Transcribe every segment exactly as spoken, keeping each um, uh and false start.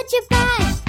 de Paz.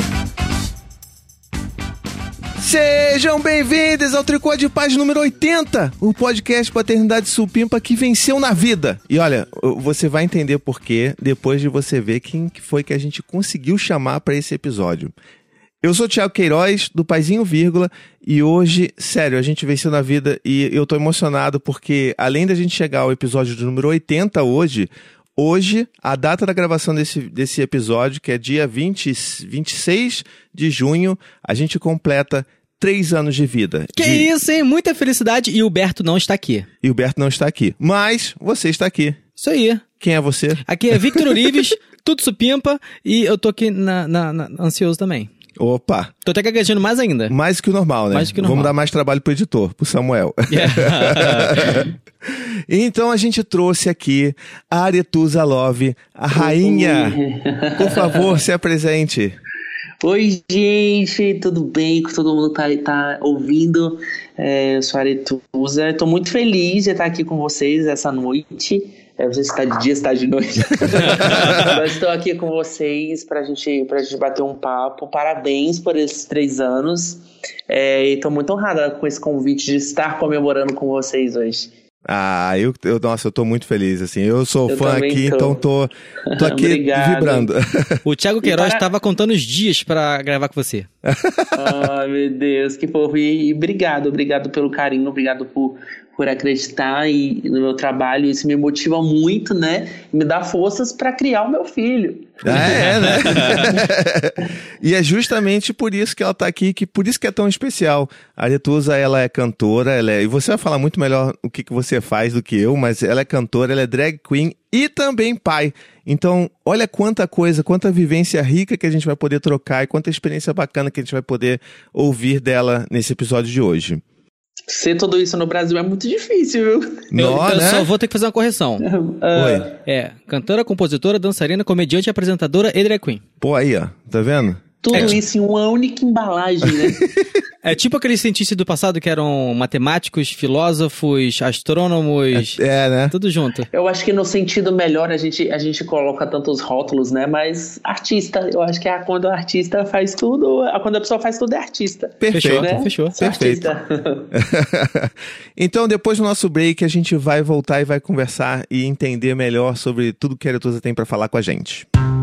Sejam bem-vindos ao Tricô de Paz número oitenta, o podcast Paternidade Supimpa que venceu na vida. E olha, você vai entender por quê depois de você ver quem foi que a gente conseguiu chamar para esse episódio. Eu sou o Thiago Queiroz, do Paizinho Vírgula, e hoje, sério, a gente venceu na vida e eu tô emocionado porque, além da gente chegar ao episódio do número oitenta hoje, hoje, a data da gravação desse, desse episódio, que é dia vinte, vinte e seis de junho, a gente completa três anos de vida. Que de... isso, hein? Muita felicidade e o Berto não está aqui. E o Berto não está aqui, mas você está aqui. Isso aí. Quem é você? Aqui é Victor Orives, tudo supimpa, e eu tô aqui na, na, na, ansioso também. Opa! Tô até gaguejando mais ainda. Mais que o normal, né? Mais que o normal. Vamos dar mais trabalho pro editor, pro Samuel. Yeah. Então a gente trouxe aqui a Aretusa Love, a rainha. Por favor, se apresente. Oi, gente, tudo bem? Todo mundo tá, tá ouvindo. É, eu sou a Aretusa. Estou muito feliz de estar aqui com vocês essa noite. É, não sei se está de dia, se está de noite. Mas estou aqui com vocês para gente, a gente bater um papo. Parabéns por esses três anos. É, e estou muito honrada com esse convite de estar comemorando com vocês hoje. Ah, eu, eu, nossa, eu tô muito feliz, assim, eu sou eu fã aqui, tô. então tô, tô aqui vibrando. O Thiago Queiroz estava para... contando os dias pra gravar com você. Ai, meu Deus, que fofo, e, e obrigado, obrigado pelo carinho, obrigado por, por acreditar e, no meu trabalho, isso me motiva muito, né, me dá forças para criar o meu filho. Ah, é, né? E é justamente por isso que ela tá aqui, que por isso que é tão especial. A Aretusa, ela é cantora, ela é, e você vai falar muito melhor o que, que você faz do que eu, mas ela é cantora, ela é drag queen e também pai. Então, olha quanta coisa, quanta vivência rica que a gente vai poder trocar e quanta experiência bacana que a gente vai poder ouvir dela nesse episódio de hoje. Ser tudo isso no Brasil é muito difícil, viu? Não, eu eu né? só vou ter que fazer uma correção. Uh, Oi. É, cantora, compositora, dançarina, comediante, apresentadora e drag queen. Pô, aí, ó, tá vendo? Tudo é, isso em uma única embalagem, né? É tipo aqueles cientistas do passado que eram matemáticos, filósofos, astrônomos... É, é, né? Tudo junto. Eu acho que no sentido melhor a gente, a gente coloca tantos rótulos, né? Mas artista, eu acho que é quando o artista faz tudo, quando a pessoa faz tudo é artista. Perfeito, né? Fechou. Perfeito. Então, depois do nosso break, a gente vai voltar e vai conversar e entender melhor sobre tudo que a Aretusa tem pra falar com a gente.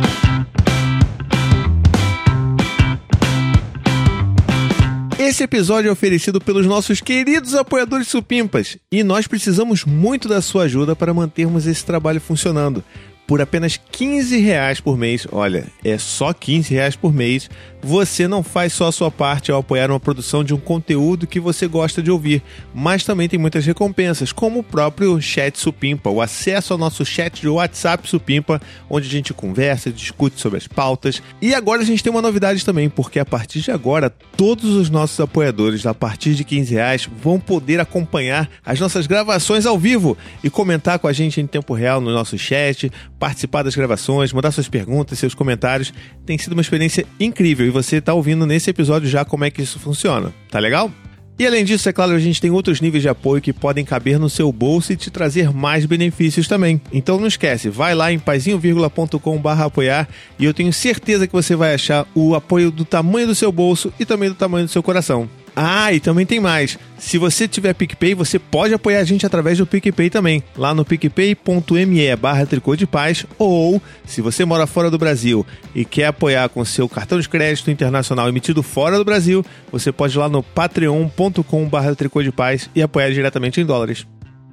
Esse episódio é oferecido pelos nossos queridos apoiadores supimpas e nós precisamos muito da sua ajuda para mantermos esse trabalho funcionando. Por apenas quinze reais por mês, olha, é só quinze reais por mês, você não faz só a sua parte ao apoiar uma produção de um conteúdo que você gosta de ouvir, mas também tem muitas recompensas, como o próprio Chat Supimpa, o acesso ao nosso chat de WhatsApp Supimpa, onde a gente conversa, discute sobre as pautas. E agora a gente tem uma novidade também, porque a partir de agora, todos os nossos apoiadores, a partir de quinze reais, vão poder acompanhar as nossas gravações ao vivo e comentar com a gente em tempo real no nosso chat, participar das gravações, mandar suas perguntas, seus comentários. Tem sido uma experiência incrível e você está ouvindo nesse episódio já como é que isso funciona. Tá legal? E além disso, é claro, a gente tem outros níveis de apoio que podem caber no seu bolso e te trazer mais benefícios também. Então não esquece, vai lá em paizinho vírgula ponto com barra apoiar e eu tenho certeza que você vai achar o apoio do tamanho do seu bolso e também do tamanho do seu coração. Ah, e também tem mais. Se você tiver PicPay, você pode apoiar a gente através do PicPay também, lá no picpay.me barra tricô de paz, ou, se você mora fora do Brasil e quer apoiar com seu cartão de crédito internacional emitido fora do Brasil, você pode ir lá no patreon.com barra tricô de paz e apoiar diretamente em dólares.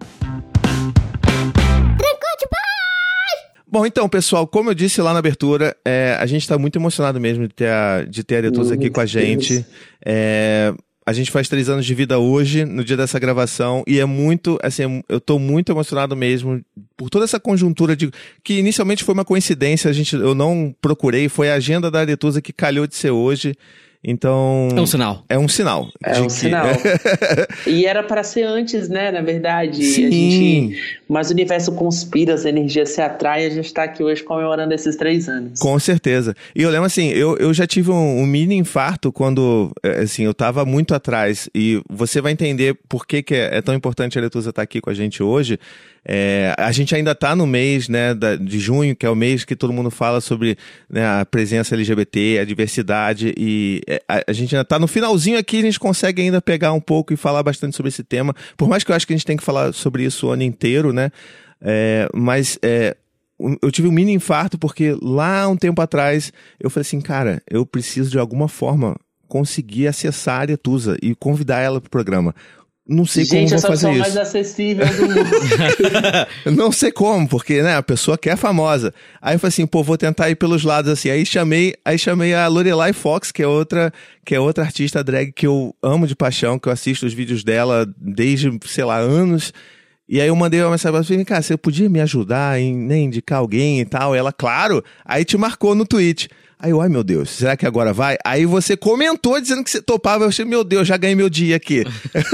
Bom, então, pessoal, como eu disse lá na abertura, é, a gente está muito emocionado mesmo de ter a, de ter a Aretusa aqui com a gente. É, a gente faz três anos de vida hoje, no dia dessa gravação, e é muito, assim, eu tô muito emocionado mesmo por toda essa conjuntura de, que inicialmente foi uma coincidência, a gente, eu não procurei, foi a agenda da Aretusa que calhou de ser hoje. Então... É um sinal. É um sinal. É um que... sinal. E era para ser antes, né, na verdade. Sim. A gente... Mas o universo conspira, as energias se atraem, a gente tá aqui hoje comemorando esses três anos. Com certeza. E eu lembro assim, eu, eu já tive um, um mini infarto quando, assim, eu tava muito atrás. E você vai entender por que, que é, é tão importante a Aretusa estar aqui com a gente hoje. É, a gente ainda tá no mês, né, da, de junho, que é o mês que todo mundo fala sobre, né, a presença L G B T, a diversidade, e a, a gente ainda tá no finalzinho aqui, a gente consegue ainda pegar um pouco e falar bastante sobre esse tema, por mais que eu acho que a gente tem que falar sobre isso o ano inteiro, né, é, mas é, eu tive um mini infarto porque lá um tempo atrás eu falei assim, cara, eu preciso de alguma forma conseguir acessar a Aretusa e convidar ela pro programa. Não sei Gente, como vou essa fazer opção isso. mais acessível do mundo. Não sei como, porque, né, a pessoa quer famosa. Aí eu falei assim, pô, vou tentar ir pelos lados assim. Aí chamei, aí chamei a Lorelai Fox, que é outra, que é outra artista drag que eu amo de paixão, que eu assisto os vídeos dela desde, sei lá, anos. E aí eu mandei uma mensagem pra ela, falei, cara, você podia me ajudar em, né, indicar alguém e tal? Ela, claro. Aí te marcou no tweet. Aí eu, ai meu Deus, será que agora vai? Aí você comentou dizendo que você topava, eu achei, meu Deus, já ganhei meu dia aqui.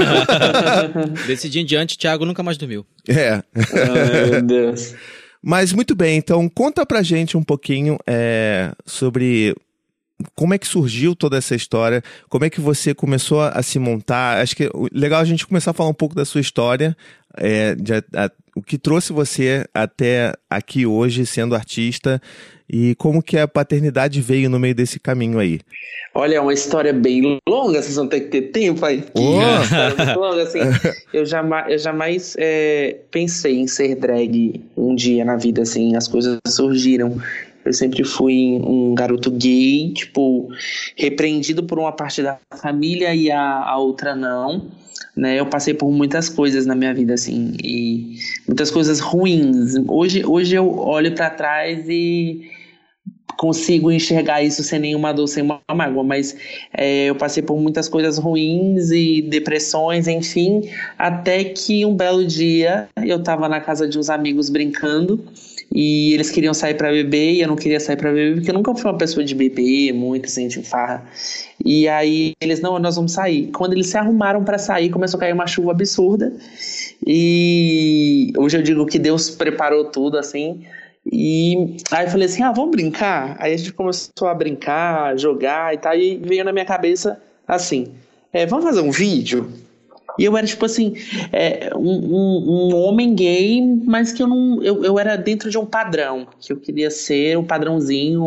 Desse dia em diante, Thiago nunca mais dormiu. É. Ai, meu Deus. Mas muito bem, então conta pra gente um pouquinho é, sobre como é que surgiu toda essa história, como é que você começou a se montar. Acho que é legal a gente começar a falar um pouco da sua história, é, de, a, a, o que trouxe você até aqui hoje sendo artista e como que a paternidade veio no meio desse caminho aí. Olha, é uma história bem longa, vocês vão ter que ter tempo aí. Oh. É uma história muito longa, assim. Eu jamais, eu jamais é, pensei em ser drag um dia na vida, assim, as coisas surgiram. Eu sempre fui um garoto gay, tipo, repreendido por uma parte da família e a, a outra não. Né, eu passei por muitas coisas na minha vida, assim, e muitas coisas ruins. Hoje, hoje eu olho pra trás e consigo enxergar isso sem nenhuma dor, sem uma mágoa, mas é, eu passei por muitas coisas ruins e depressões, enfim, até que um belo dia eu tava na casa de uns amigos brincando e eles queriam sair pra beber e eu não queria sair pra beber porque eu nunca fui uma pessoa de beber muito, assim, de farra. E aí eles, não, nós vamos sair. Quando eles se arrumaram pra sair, começou a cair uma chuva absurda e hoje eu digo que Deus preparou tudo, assim. E aí eu falei assim, ah, vamos brincar? Aí a gente começou a brincar, jogar e tal, e veio na minha cabeça assim, é, vamos fazer um vídeo? E eu era tipo assim, é, um, um, um homem gay, mas que eu não, eu, eu era dentro de um padrão, que eu queria ser um padrãozinho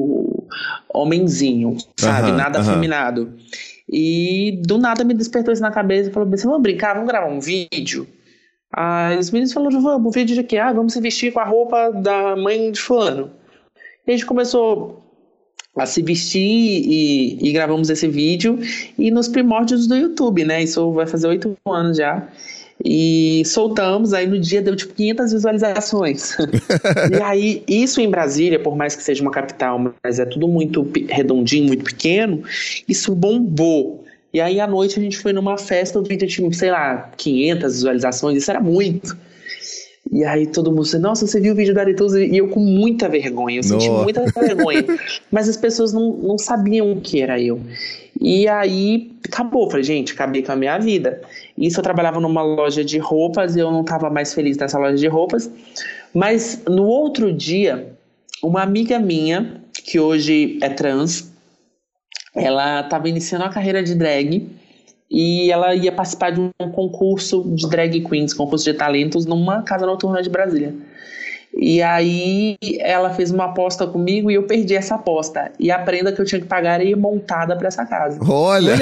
homenzinho, sabe, uhum, nada uhum. afeminado. E do nada me despertou isso na cabeça e falou assim, vamos brincar, vamos gravar um vídeo? Aí os meninos falaram, vamos, um vídeo de quê? Ah, vamos se vestir com a roupa da mãe de fulano. E a gente começou a se vestir e, e gravamos esse vídeo e nos primórdios do YouTube, né? Isso vai fazer oito anos já. E soltamos, aí no dia deu tipo quinhentas visualizações. E aí, isso em Brasília, por mais que seja uma capital, mas é tudo muito redondinho, muito pequeno, isso bombou. E aí, à noite, a gente foi numa festa, o vídeo tinha, sei lá, quinhentas visualizações, isso era muito. E aí, todo mundo disse, nossa, você viu o vídeo da Aretusa? E eu com muita vergonha, eu senti Nossa. muita vergonha. Mas as pessoas não, não sabiam o que era eu. E aí, acabou, falei, gente, acabei com a minha vida. Isso eu trabalhava numa loja de roupas, e eu não estava mais feliz nessa loja de roupas. Mas, no outro dia, uma amiga minha, que hoje é trans, ela estava iniciando a carreira de drag e ela ia participar de um concurso de drag queens, concurso de talentos numa casa noturna de Brasília. E aí ela fez uma aposta comigo e eu perdi essa aposta. E a prenda que eu tinha que pagar era ir montada para essa casa. Olha!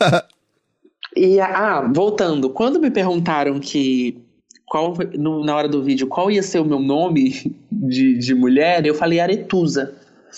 E, ah, voltando, quando me perguntaram que qual, no, na hora do vídeo qual ia ser o meu nome de, de mulher, eu falei Aretusa.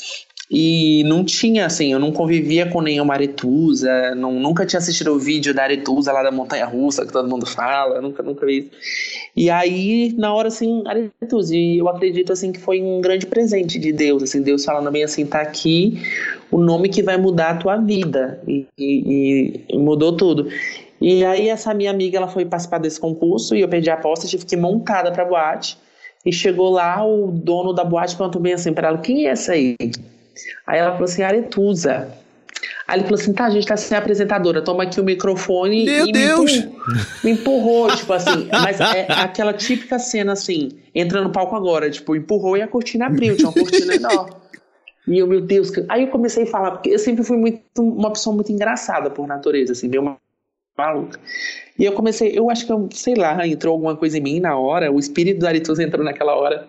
E não tinha, assim, eu não convivia com nenhuma Aretusa, não, nunca tinha assistido o vídeo da Aretusa lá da Montanha Russa, que todo mundo fala, nunca, nunca vi isso. E aí, na hora, assim, Aretusa, e eu acredito, assim, que foi um grande presente de Deus, assim, Deus falando bem assim, tá aqui o nome que vai mudar a tua vida, e, e, e mudou tudo. E aí, essa minha amiga, ela foi participar desse concurso, e eu perdi a aposta, tive que ir montada pra boate, e chegou lá, o dono da boate perguntou bem assim pra ela, quem é essa aí? Aí ela falou assim, Aretusa. Aí ele falou assim, tá, a gente tá sem apresentadora, toma aqui o microfone. Meu e Deus! Me empurrou, me empurrou, tipo assim, mas é aquela típica cena assim, entra no palco agora, tipo, empurrou e a cortina abriu, tinha uma cortina enorme. E eu, meu Deus, aí eu comecei a falar, porque eu sempre fui muito, uma pessoa muito engraçada por natureza, assim, meio maluca. E eu comecei, eu acho que, eu, sei lá, entrou alguma coisa em mim na hora, o espírito do Aretusa entrou naquela hora.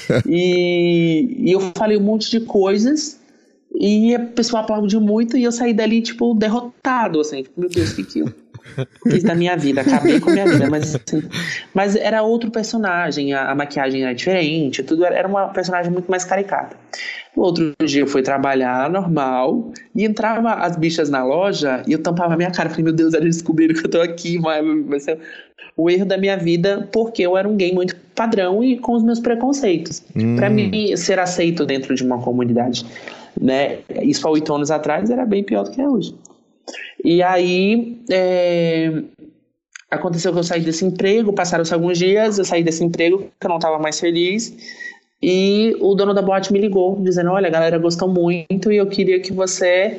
e, e eu falei um monte de coisas, e a pessoa aplaudiu muito, e eu saí dali, tipo, derrotado, assim, tipo, meu Deus, o que que eu fiz da minha vida? Acabei com a minha vida, mas assim, mas era outro personagem, a, a maquiagem era diferente, tudo era, era uma personagem muito mais caricata. No outro dia eu fui trabalhar normal e entrava as bichas na loja e eu tampava a minha cara. Falei, meu Deus, eles descobriram que eu tô aqui, mas vai ser o erro da minha vida, porque eu era um gay muito padrão e com os meus preconceitos. Hum. Pra mim, ser aceito dentro de uma comunidade, né? Isso há oito anos atrás era bem pior do que é hoje. E aí, é... aconteceu que eu saí desse emprego, passaram-se alguns dias, eu saí desse emprego porque eu não estava mais feliz. E o dono da boate me ligou, dizendo, olha, a galera gostou muito e eu queria que você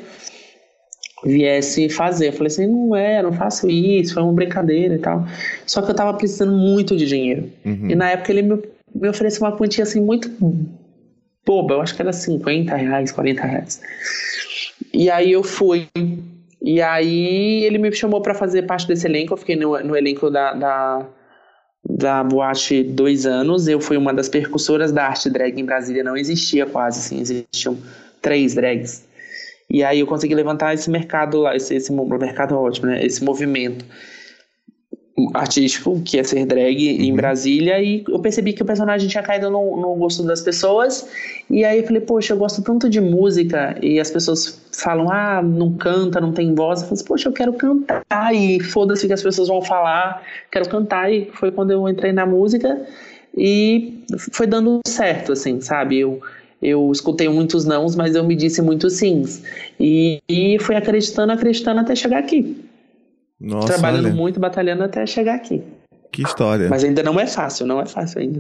viesse fazer. Eu falei assim, não é, não faço isso, foi uma brincadeira e tal. Só que eu tava precisando muito de dinheiro. Uhum. E na época ele me, me ofereceu uma quantia assim muito boba, eu acho que era cinquenta reais, quarenta reais. E aí eu fui. E aí ele me chamou pra fazer parte desse elenco, eu fiquei no, no elenco da... da da boate dois anos, eu fui uma das percussoras da arte drag em Brasília, não existia quase, assim, existiam três drags, e aí eu consegui levantar esse mercado lá, esse, esse mercado ótimo, né, esse movimento artístico, que é ser drag uhum. em Brasília, e eu percebi que o personagem tinha caído no, no gosto das pessoas, e aí eu falei, poxa, eu gosto tanto de música, e as pessoas falam, ah, não canta, não tem voz, eu falei, poxa, eu quero cantar, e foda-se o que as pessoas vão falar, quero cantar, e foi quando eu entrei na música, e foi dando certo, assim, sabe, eu, eu escutei muitos nãos, mas eu me disse muitos sims, e, e fui acreditando, acreditando até chegar aqui. Nossa, trabalhando olha. muito, batalhando até chegar aqui. Que história. Mas ainda não é fácil, não é fácil ainda.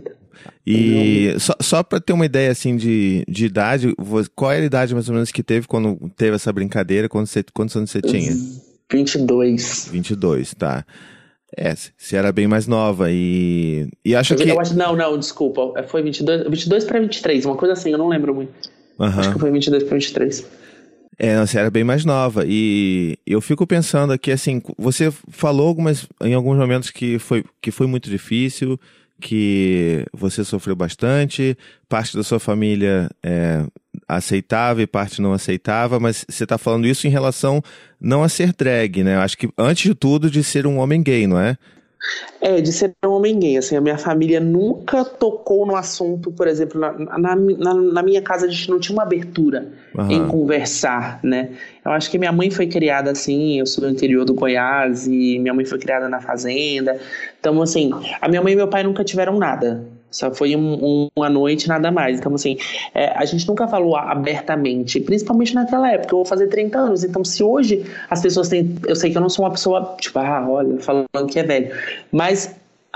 E não... só, só pra ter uma ideia assim de, de idade, qual era a idade mais ou menos que teve quando teve essa brincadeira? Quando você, quantos anos você tinha? vinte e dois. vinte e dois, tá. É, você era bem mais nova e, e acho eu, que... Eu acho, não, não, desculpa, foi vinte e dois, vinte e dois pra vinte e três, uma coisa assim, eu não lembro muito. Uhum. Acho que foi vinte e dois pra vinte e três. É, não, você era bem mais nova e eu fico pensando aqui, assim, você falou algumas, em alguns momentos que foi, que foi muito difícil, que você sofreu bastante, parte da sua família é, aceitava e parte não aceitava, mas você está falando isso em relação não a ser drag, né? Eu acho que antes de tudo de ser um homem gay, não é? É, de ser um homem gay, assim, a minha família nunca tocou no assunto, por exemplo, na, na, na, na minha casa a gente não tinha uma abertura uhum. em conversar, né? Eu acho que minha mãe foi criada assim, eu sou do interior do Goiás e minha mãe foi criada na fazenda, então assim, a minha mãe e meu pai nunca tiveram nada, só foi um, um, uma noite, nada mais, então assim, é, a gente nunca falou abertamente, principalmente naquela época, eu vou fazer trinta anos, então se hoje as pessoas têm, eu sei que eu não sou uma pessoa, tipo, ah, olha, falando que é velho, mas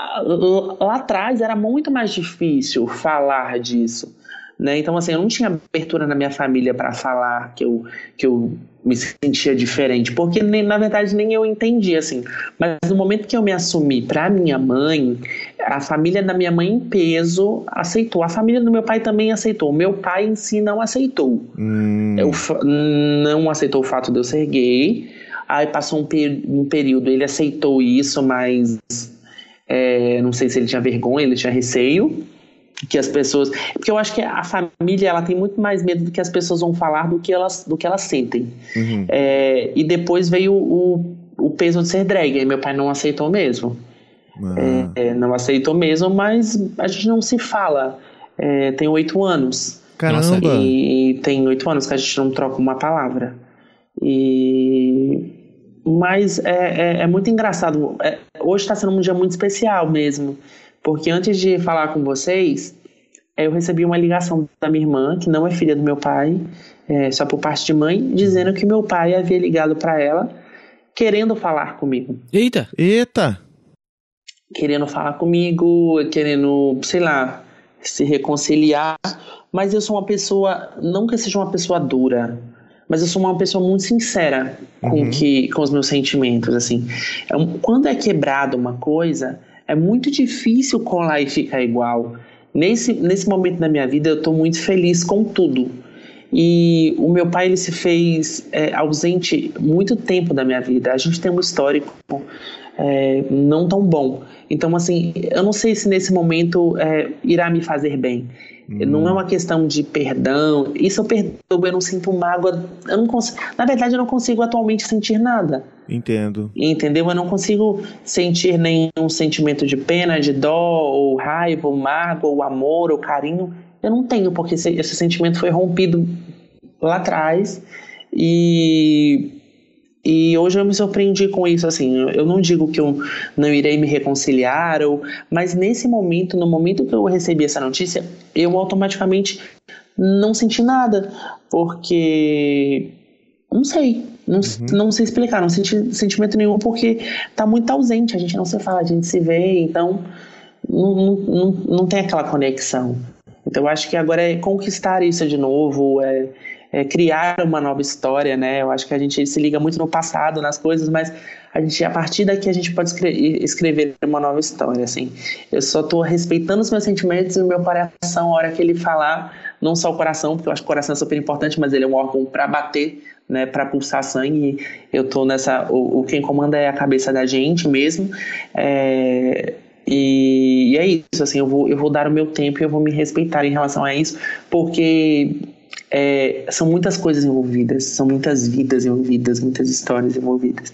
lá atrás era muito mais difícil falar disso, né? Então assim, eu não tinha abertura na minha família para falar que eu, que eu me sentia diferente, porque nem, na verdade nem eu entendia assim, mas no momento que eu me assumi para minha mãe, a família da minha mãe em peso aceitou, a família do meu pai também aceitou, meu pai em si não aceitou hum. eu, não aceitou o fato de eu ser gay, aí passou um, per, um período, ele aceitou isso, mas é, não sei se ele tinha vergonha, ele tinha receio que as pessoas, porque eu acho que a família ela tem muito mais medo do que as pessoas vão falar do que elas, do que elas sentem uhum. é, e depois veio o, o peso de ser drag, aí meu pai não aceitou mesmo ah. é, não aceitou mesmo, mas a gente não se fala, é, tem oito anos. Caramba. E tem oito anos que a gente não troca uma palavra e mas é, é, é muito engraçado, é, hoje está sendo um dia muito especial mesmo, porque antes de falar com vocês, eu recebi uma ligação da minha irmã, que não é filha do meu pai, é, só por parte de mãe, dizendo que meu pai havia ligado para ela, querendo falar comigo. Eita! Eita! Querendo falar comigo, querendo, sei lá, se reconciliar, mas eu sou uma pessoa, não que eu seja uma pessoa dura, mas eu sou uma pessoa muito sincera com, Uhum. que, com os meus sentimentos, assim. É um- Quando é quebrado uma coisa, é muito difícil colar e ficar igual. Nesse, nesse momento da minha vida, eu estou muito feliz com tudo. E o meu pai, ele se fez é, ausente muito tempo da minha vida. A gente tem um histórico é, não tão bom. Então, assim, eu não sei se nesse momento é, irá me fazer bem. Hum. Não é uma questão de perdão. Isso eu perdoo, eu não sinto mágoa. Eu não consigo, na verdade, eu não consigo atualmente sentir nada. Entendo. Entendeu? Eu não consigo sentir nenhum sentimento de pena, de dó, ou raiva, ou mágoa, ou amor, ou carinho. Eu não tenho, porque esse, esse sentimento foi rompido lá atrás e, e hoje eu me surpreendi com isso, assim, eu não digo que eu não irei me reconciliar, ou, mas nesse momento, no momento que eu recebi essa notícia, eu automaticamente não senti nada, porque não sei, não, uhum. não sei explicar, não senti sentimento nenhum, porque tá muito ausente, a gente não se fala, a gente se vê, então não, não, não, não tem aquela conexão. Então eu acho que agora é conquistar isso de novo, é, é criar uma nova história, né? Eu acho que a gente se liga muito no passado, nas coisas, mas a, gente, a partir daqui a gente pode escrever, escrever uma nova história, assim. Eu só estou respeitando os meus sentimentos e o meu coração, a hora que ele falar, não só o coração, porque eu acho que o coração é super importante, mas ele é um órgão para bater, né? Para pulsar sangue. Eu tô nessa... O, o quem comanda é a cabeça da gente mesmo. É... E, e é isso, assim, eu vou, eu vou dar o meu tempo e eu vou me respeitar em relação a isso, porque é, são muitas coisas envolvidas, são muitas vidas envolvidas, muitas histórias envolvidas.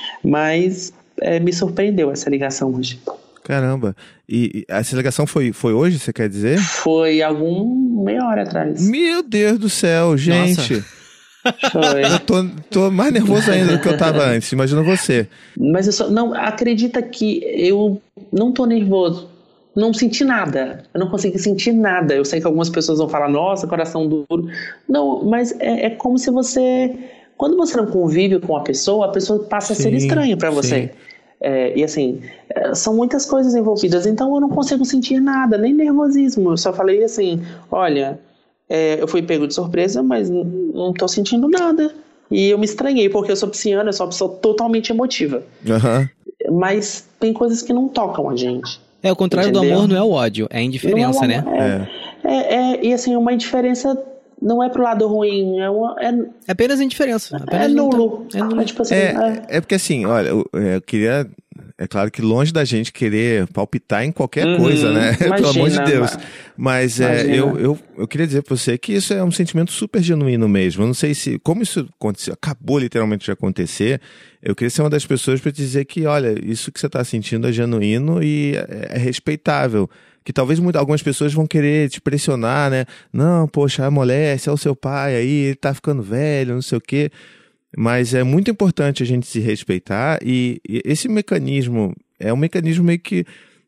Mas é, me surpreendeu essa ligação hoje. Caramba, e, e essa ligação foi, foi hoje, você quer dizer? Foi algum meia hora atrás. Meu Deus do céu, gente! Nossa. Foi. Eu tô, tô mais nervoso ainda do que eu tava antes, imagina você. Mas eu só, não, acredita que eu não tô nervoso, não senti nada, eu não consegui sentir nada. Eu sei que algumas pessoas vão falar, nossa, coração duro. Não, mas é, é como se você, quando você não convive com a pessoa, a pessoa passa sim, a ser estranha pra você. É, e assim, é, são muitas coisas envolvidas, então eu não consigo sentir nada, nem nervosismo. Eu só falei assim, olha... É, eu fui pego de surpresa, mas não, não tô sentindo nada. E eu me estranhei, porque eu sou pisciana, eu sou uma pessoa totalmente emotiva. Uhum. Mas tem coisas que não tocam a gente. É, o contrário entendeu? Do amor não é o ódio, é a indiferença, não é uma, né? É, é. É, é, e assim, uma indiferença não é pro lado ruim, é, uma, é, é apenas indiferença. Apenas é, nulo. Tá, é nulo. É, tipo assim, é, é. é porque assim, olha, eu, eu queria... É claro que longe da gente querer palpitar em qualquer uhum, coisa, né? Imagina, pelo amor de Deus. Mas é, eu, eu, eu queria dizer pra você que isso é um sentimento super genuíno mesmo. Eu não sei se... Como isso aconteceu, acabou literalmente de acontecer, eu queria ser uma das pessoas pra te dizer que, olha, isso que você tá sentindo é genuíno e é, é respeitável. Que talvez muitas, algumas pessoas vão querer te pressionar, né? Não, poxa, amolece, é o seu pai aí, ele tá ficando velho, não sei o quê... Mas é muito importante a gente se respeitar e, e esse mecanismo é um mecanismo meio que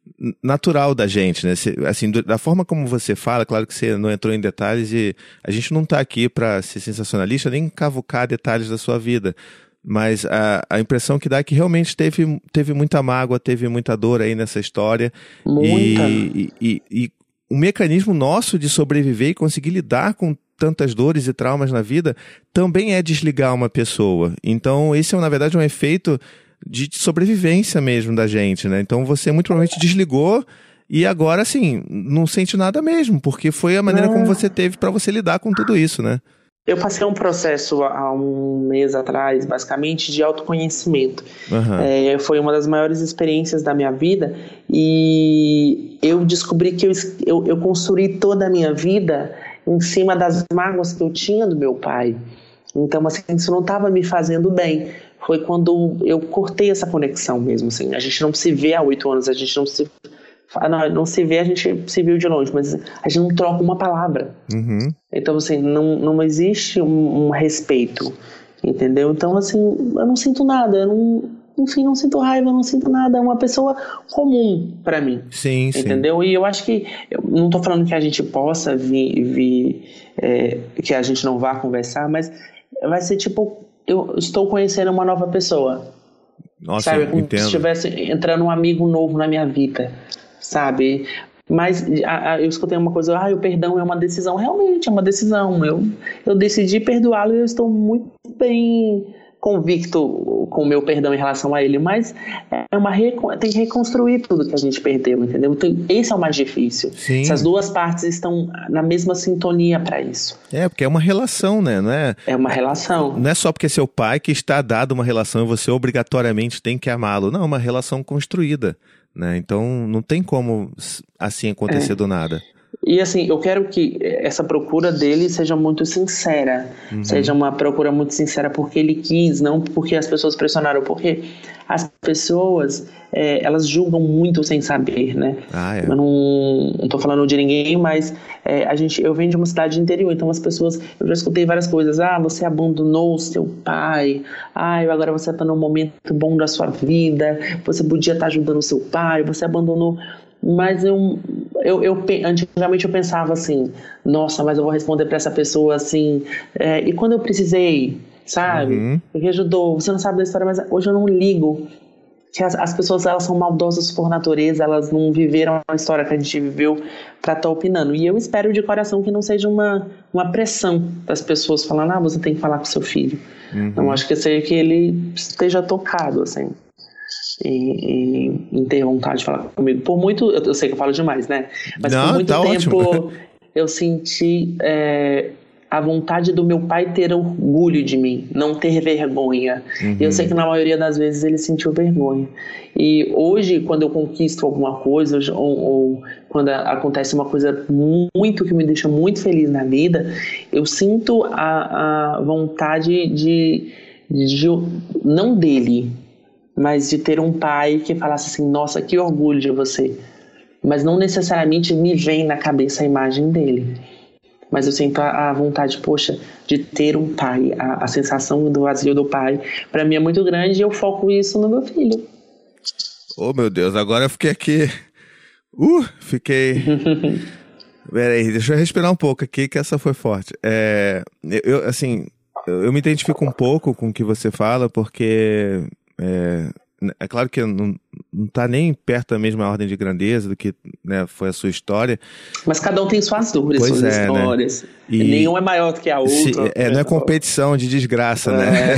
natural da gente, né? Se, assim, do, da forma como você fala, claro que você não entrou em detalhes e a gente não está aqui para ser sensacionalista nem cavucar detalhes da sua vida, mas a, a impressão que dá é que realmente teve, teve muita mágoa, teve muita dor aí nessa história. Muita. E, e, e, e o mecanismo nosso de sobreviver e conseguir lidar com tantas dores e traumas na vida, também é desligar uma pessoa. Então, esse é, na verdade, um efeito de sobrevivência mesmo da gente, né? Então, você muito provavelmente desligou e agora, assim, não sente nada mesmo, porque foi a maneira não. como você teve para você lidar com tudo isso, né? Eu passei um processo há um mês atrás, basicamente, de autoconhecimento. Uhum. É, foi uma das maiores experiências da minha vida e eu descobri que eu, eu, eu construí toda a minha vida em cima das mágoas que eu tinha do meu pai. Então, assim, isso não estava me fazendo bem. Foi quando eu cortei essa conexão mesmo, assim. A gente não se vê há oito anos, a gente não se... Não, não se vê, a gente se viu de longe, mas a gente não troca uma palavra. Uhum. Então, assim, não, não existe um, um respeito, entendeu? Então, assim, eu não sinto nada, eu não... Enfim, não sinto raiva, não sinto nada. É uma pessoa comum pra mim. Sim, entendeu? sim. E eu acho que... Eu não tô falando que a gente possa vir... vir é, que a gente não vá conversar, mas vai ser tipo... Eu estou conhecendo uma nova pessoa. Nossa, sabe? Como entendo. se estivesse entrando um amigo novo na minha vida. Sabe? Mas a, a, eu escutei uma coisa, ah, o perdão é uma decisão. Realmente é uma decisão. Eu, eu decidi perdoá-lo e eu estou muito bem convicto com o meu perdão em relação a ele. Mas é uma tem que reconstruir tudo que a gente perdeu, entendeu? Então, esse é o mais difícil. Sim. Essas duas partes estão na mesma sintonia para isso. É, porque é uma relação, né? Não é, é uma relação. Não é só porque é seu pai que está dado uma relação e você obrigatoriamente tem que amá-lo. Não, é uma relação construída. Né? Então não tem como assim acontecer é. do nada. E assim, eu quero que essa procura dele seja muito sincera, uhum. seja uma procura muito sincera porque ele quis, não porque as pessoas pressionaram, porque as pessoas é, elas julgam muito sem saber, né? Ah, é. Eu não, não tô falando de ninguém, mas é, a gente, eu venho de uma cidade interior, então as pessoas, eu já escutei várias coisas, ah, você abandonou o seu pai, ah, agora você está num momento bom da sua vida, você podia estar ajudando o seu pai, você abandonou. Mas eu, eu, eu antigamente eu pensava assim, nossa, mas eu vou responder para essa pessoa assim, é, e quando eu precisei, sabe? Uhum. Porque ajudou, você não sabe da história, mas hoje eu não ligo. Que as, as pessoas, elas são maldosas por natureza, elas não viveram a história que a gente viveu para estar tá opinando. E eu espero de coração que não seja uma, uma pressão das pessoas falando, ah, você tem que falar com seu filho. Uhum. Então, acho que seja que ele esteja tocado, assim. E, e, e ter vontade de falar comigo. Por muito, eu, eu sei que eu falo demais, né? Mas Não, por muito tá tempo ótimo. Eu senti é, a vontade do meu pai ter orgulho de mim, não ter vergonha. Uhum. Eu sei que na maioria das vezes ele sentiu vergonha. E hoje, quando eu conquisto alguma coisa, ou, ou quando acontece uma coisa muito que me deixa muito feliz na vida, eu sinto a, a vontade de, de não dele, mas de ter um pai que falasse assim, nossa, que orgulho de você. Mas não necessariamente me vem na cabeça a imagem dele. Mas eu sinto a, a vontade, poxa, de ter um pai. A, a sensação do vazio do pai, para mim é muito grande e eu foco isso no meu filho. Oh, meu Deus, agora eu fiquei aqui... Uh, fiquei... Peraí, deixa eu respirar um pouco aqui, que essa foi forte. É, eu, assim, eu, eu me identifico um pouco com o que você fala, porque... É, é claro que não, não tá nem perto da mesma ordem de grandeza do que, né, foi a sua história. Mas cada um tem suas dores, pois suas é, histórias. Né? E nenhum é maior do que a outra. Se, é, não é competição de desgraça, é. né?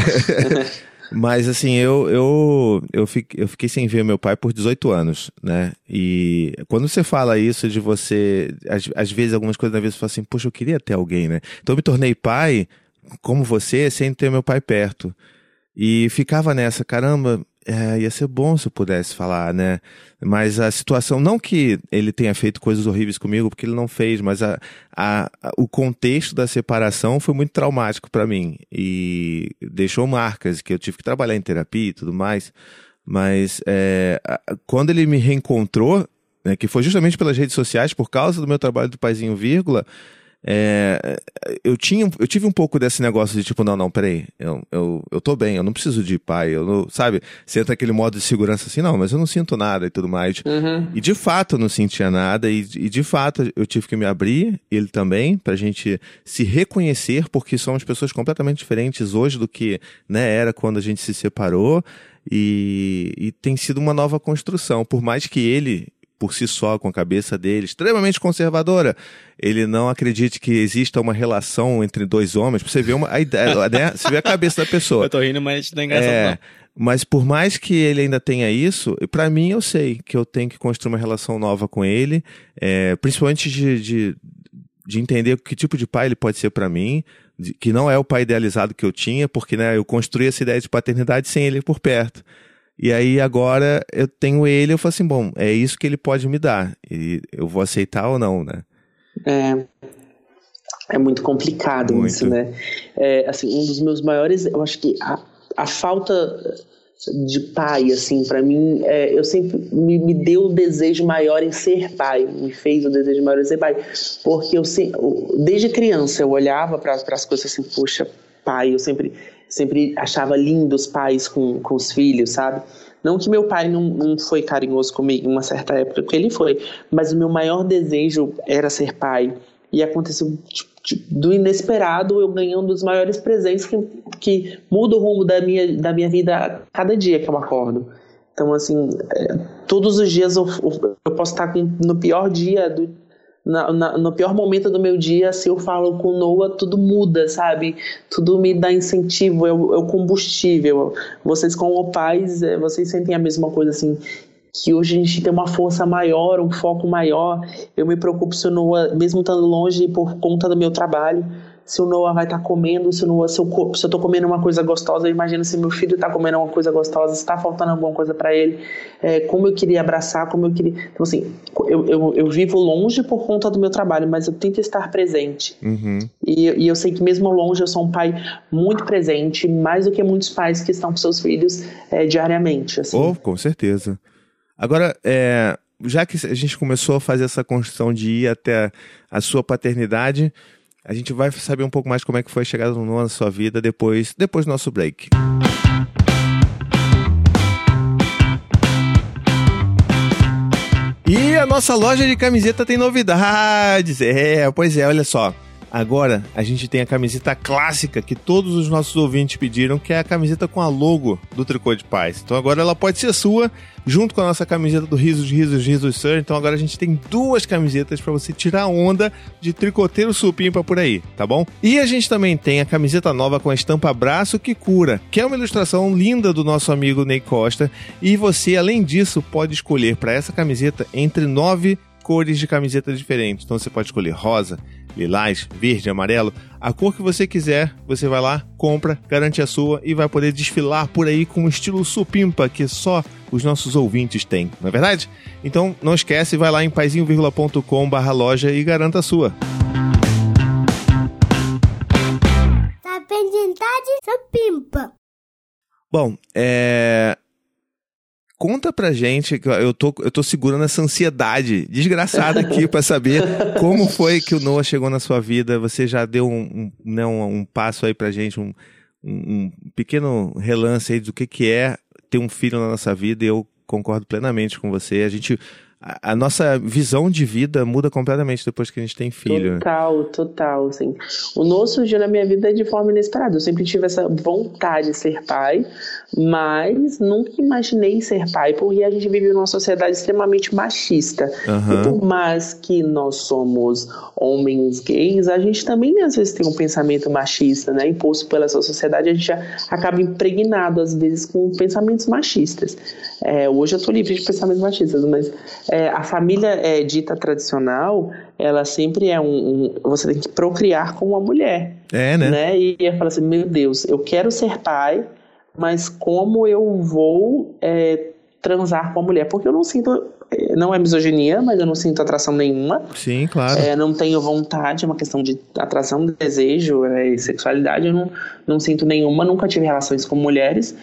Mas assim, eu, eu, eu, fiquei, eu fiquei sem ver meu pai por dezoito anos, né? E quando você fala isso de você... Às, às vezes, algumas coisas, às vezes, você fala assim, poxa, eu queria ter alguém, né? Então eu me tornei pai, como você, sem ter meu pai perto. E ficava nessa, caramba, é, ia ser bom se eu pudesse falar, né? Mas a situação, não que ele tenha feito coisas horríveis comigo, porque ele não fez, mas a, a, a, o contexto da separação foi muito traumático para mim. E deixou marcas, que eu tive que trabalhar em terapia e tudo mais. Mas é, a, quando ele me reencontrou, né, que foi justamente pelas redes sociais, por causa do meu trabalho do Paizinho Vírgula, É, eu, tinha, eu tive um pouco desse negócio de tipo, não, não, peraí, eu, eu, eu tô bem, eu não preciso de pai, eu não, sabe, você entra aquele modo de segurança assim, não, mas eu não sinto nada e tudo mais. Uhum. E de fato eu não sentia nada e, e de fato eu tive que me abrir, ele também, pra gente se reconhecer, porque somos pessoas completamente diferentes hoje do que, né, era quando a gente se separou e, e tem sido uma nova construção, por mais que ele... por si só, com a cabeça dele, extremamente conservadora, ele não acredite que exista uma relação entre dois homens, pra você ver uma, a ideia, né? Você vê a cabeça da pessoa. Eu tô rindo, mas não é engraçado é, não. Mas por mais que ele ainda tenha isso, pra mim eu sei que eu tenho que construir uma relação nova com ele, é, principalmente de, de, de entender que tipo de pai ele pode ser pra mim, de, que não é o pai idealizado que eu tinha, porque, né, eu construí essa ideia de paternidade sem ele por perto. E aí agora eu tenho ele, eu falo assim, bom, é isso que ele pode me dar. E eu vou aceitar ou não, né? É, é muito complicado muito. Isso, né? É, assim, um dos meus maiores, eu acho que a, a falta de pai, assim, pra mim, é, eu sempre me, me deu o desejo maior em ser pai, me fez o desejo maior em ser pai, porque eu desde criança eu olhava para as coisas assim, poxa, pai, eu sempre... sempre achava lindo os pais com, com os filhos, sabe? Não que meu pai não, não foi carinhoso comigo em uma certa época, porque ele foi, mas o meu maior desejo era ser pai. E aconteceu tipo, do inesperado, eu ganhei um dos maiores presentes que, que muda o rumo da minha, da minha vida a cada dia que eu acordo. Então, assim, é, todos os dias eu, eu posso estar com, no pior dia do, Na, na, no pior momento do meu dia, se eu falo com o Noah, tudo muda, sabe? Tudo me dá incentivo, é o, é o combustível. Vocês como pais, é, vocês sentem a mesma coisa, assim, que hoje a gente tem uma força maior, um foco maior. Eu me preocupo se o Noah, mesmo estando longe por conta do meu trabalho, se o Noah vai estar tá comendo, se, o Noah, se, eu, se eu tô comendo uma coisa gostosa, eu imagino se meu filho tá comendo uma coisa gostosa, se está faltando alguma coisa para ele, é, como eu queria abraçar, como eu queria... Então, assim, eu, eu, eu vivo longe por conta do meu trabalho, mas eu tento estar presente. Uhum. E, e eu sei que mesmo longe eu sou um pai muito presente, mais do que muitos pais que estão com seus filhos é, diariamente. Assim. Oh, com certeza. Agora, é, já que a gente começou a fazer essa construção de ir até a sua paternidade... A gente vai saber um pouco mais como é que foi a chegada do Noah na sua vida depois, depois do nosso break. E a nossa loja de camiseta tem novidades. É, pois é, olha só. Agora a gente tem a camiseta clássica que todos os nossos ouvintes pediram, que é a camiseta com a logo do Tricô de Paz. Então agora ela pode ser sua, junto com a nossa camiseta do Risos, Risos, Risos Sir. Então agora a gente tem duas camisetas para você tirar onda de tricoteiro supimpa por aí, tá bom? E a gente também tem a camiseta nova com a estampa Braço que Cura, que é uma ilustração linda do nosso amigo Ney Costa. E você, além disso, pode escolher para essa camiseta entre nove cores de camiseta diferentes. Então você pode escolher rosa, lilás, verde, amarelo, a cor que você quiser, você vai lá, compra, garante a sua e vai poder desfilar por aí com o estilo supimpa que só os nossos ouvintes têm, não é verdade? Então não esquece, vai lá em paizinho vírgula ponto com barra loja e garanta a sua. Supimpa. Bom, é... Conta pra gente, que eu tô, eu tô segurando essa ansiedade desgraçada aqui pra saber como foi que o Noah chegou na sua vida. Você já deu um, um, né, um, um passo aí pra gente, um, um, um pequeno relance aí do que, que é ter um filho na nossa vida, e eu concordo plenamente com você. A gente... A nossa visão de vida muda completamente depois que a gente tem filho. Total, total, assim. O Noah surgiu na minha vida de forma inesperada. Eu sempre tive essa vontade de ser pai, mas nunca imaginei ser pai, porque a gente vive numa sociedade extremamente machista. Uhum. E por mais que nós somos homens gays, a gente também às vezes tem um pensamento machista, né? Imposto pela sociedade, a gente já acaba impregnado às vezes com pensamentos machistas. É, hoje eu tô livre de pensamentos machistas, mas é, a família é, dita tradicional, ela sempre é um, um... Você tem que procriar com uma mulher. É, né? né? E eu falo assim, meu Deus, eu quero ser pai, mas como eu vou é, transar com a mulher? Porque eu não sinto... Não é misoginia, mas eu não sinto atração nenhuma. Sim, claro. É, não tenho vontade, é uma questão de atração, desejo é, e sexualidade. Eu não, não sinto nenhuma, nunca tive relações com mulheres.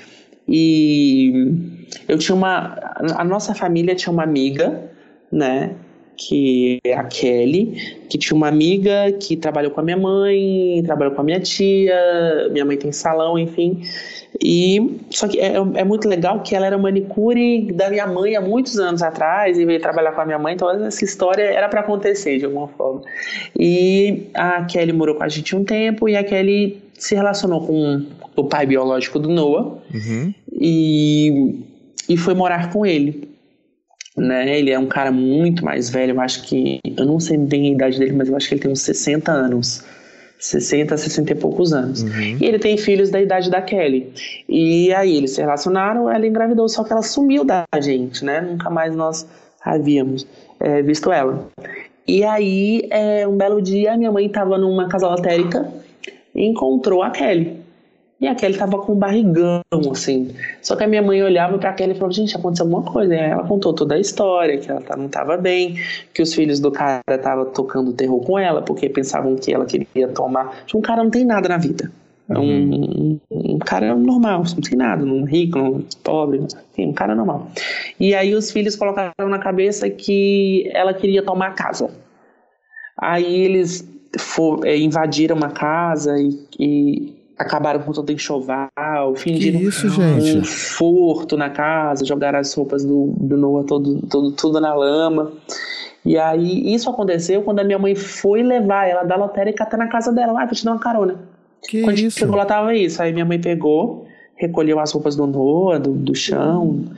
E eu tinha uma... A nossa família tinha uma amiga, né? Que é a Kelly, que tinha uma amiga que trabalhou com a minha mãe, trabalhou com a minha tia, minha mãe tem salão, enfim. E, só que é, é muito legal que ela era manicure da minha mãe há muitos anos atrás e veio trabalhar com a minha mãe, então essa história era para acontecer de alguma forma. E a Kelly morou com a gente um tempo e a Kelly se relacionou com o pai biológico do Noah. Uhum. e, e foi morar com ele. Né? Ele é um cara muito mais velho, eu acho que, eu não sei bem a idade dele, mas eu acho que ele tem uns sessenta anos, sessenta, sessenta e poucos anos. Uhum. E ele tem filhos da idade da Kelly. E aí eles se relacionaram, ela engravidou, só que ela sumiu da gente, né? Nunca mais nós havíamos é, visto ela. E aí, é, um belo dia, minha mãe estava numa casa lotérica e encontrou a Kelly. E a Kelly tava com um barrigão, assim. Só que a minha mãe olhava pra Kelly e falava, gente, aconteceu alguma coisa. E aí ela contou toda a história, que ela não tava bem, que os filhos do cara estavam tocando terror com ela, porque pensavam que ela queria tomar... Um cara não tem nada na vida. É um, um, um cara normal, não tem nada, um rico, um pobre, enfim, um cara normal. E aí os filhos colocaram na cabeça que ela queria tomar a casa. Aí eles for, é, invadiram uma casa e... e acabaram com todo enxoval, fingiram isso, gente? um furto na casa, jogaram as roupas do, do Noah todo, todo, tudo na lama. E aí, isso aconteceu quando a minha mãe foi levar ela da lotérica até na casa dela. Ah, vou te dar uma carona. Que quando isso? Chegou lá, tava isso. Aí minha mãe pegou, recolheu as roupas do Noah, do, do chão,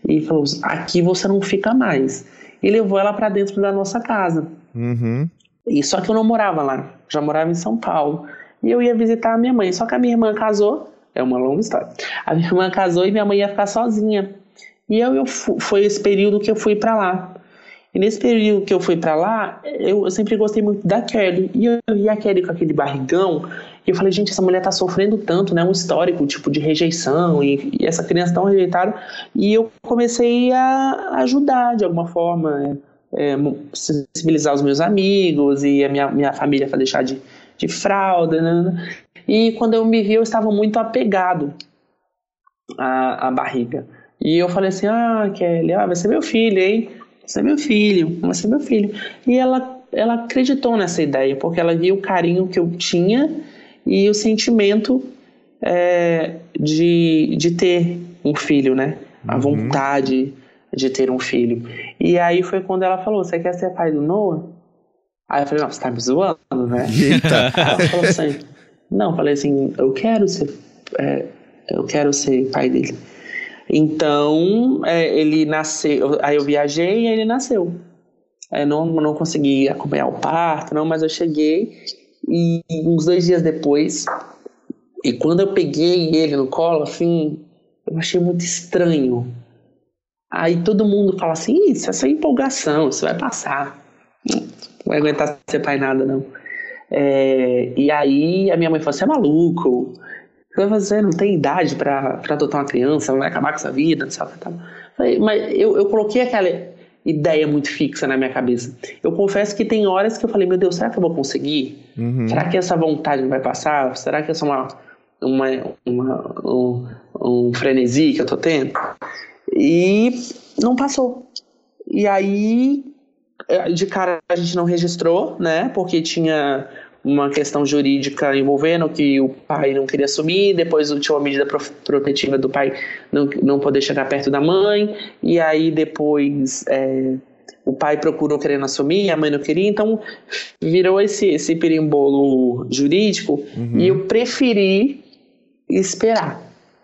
e falou, aqui você não fica mais. E levou ela para dentro da nossa casa. Uhum. E só que eu não morava lá, já morava em São Paulo. E eu ia visitar a minha mãe, só que a minha irmã casou, é uma longa história. A minha irmã casou e minha mãe ia ficar sozinha. E eu, eu fui, foi esse período que eu fui para lá. E nesse período que eu fui pra lá, eu, eu sempre gostei muito da Kelly. E eu vi a Kelly com aquele barrigão, e eu falei, gente, essa mulher tá sofrendo tanto, né? Um histórico, tipo, de rejeição, e, e essa criança tão rejeitada. E eu comecei a ajudar, de alguma forma, é, é, sensibilizar os meus amigos e a minha, minha família para deixar de, de fralda, né? E quando eu me vi, eu estava muito apegado à, à barriga. E eu falei assim, ah, Kelly, ah, vai ser meu filho, hein? Você é meu filho, você é meu filho. E ela, ela acreditou nessa ideia, porque ela viu o carinho que eu tinha e o sentimento é, de, de ter um filho, né? A vontade de ter um filho. E aí foi quando ela falou, você quer ser pai do Noah? Aí eu falei, não, você tá me zoando, né? Eita. Aí ela falou assim, não, eu falei assim, eu quero ser, é, eu quero ser pai dele. Então, é, ele nasceu, aí eu viajei e ele nasceu. Eu não, não consegui acompanhar o parto, não, mas eu cheguei e uns dois dias depois, e quando eu peguei ele no colo, assim, eu achei muito estranho. Aí todo mundo fala assim, isso, essa é empolgação, isso vai passar. Não vai aguentar ser pai nada, não. É, e aí a minha mãe falou, você é maluco? Você não tem idade para adotar uma criança, vai acabar com essa vida, não sei o que tal. Mas eu, eu coloquei aquela ideia muito fixa na minha cabeça. Eu confesso que tem horas que eu falei, meu Deus, será que eu vou conseguir? Uhum. Será que essa vontade vai passar? Será que essa é uma, uma, uma, um, um frenesi que eu tô tendo? E não passou. E aí, de cara, a gente não registrou, né? Porque tinha uma questão jurídica envolvendo que o pai não queria assumir, depois tinha uma medida protetiva do pai não, não poder chegar perto da mãe, e aí depois é, o pai procurou querendo assumir, a mãe não queria, então virou esse, esse perimbolo jurídico, uhum. E eu preferi esperar.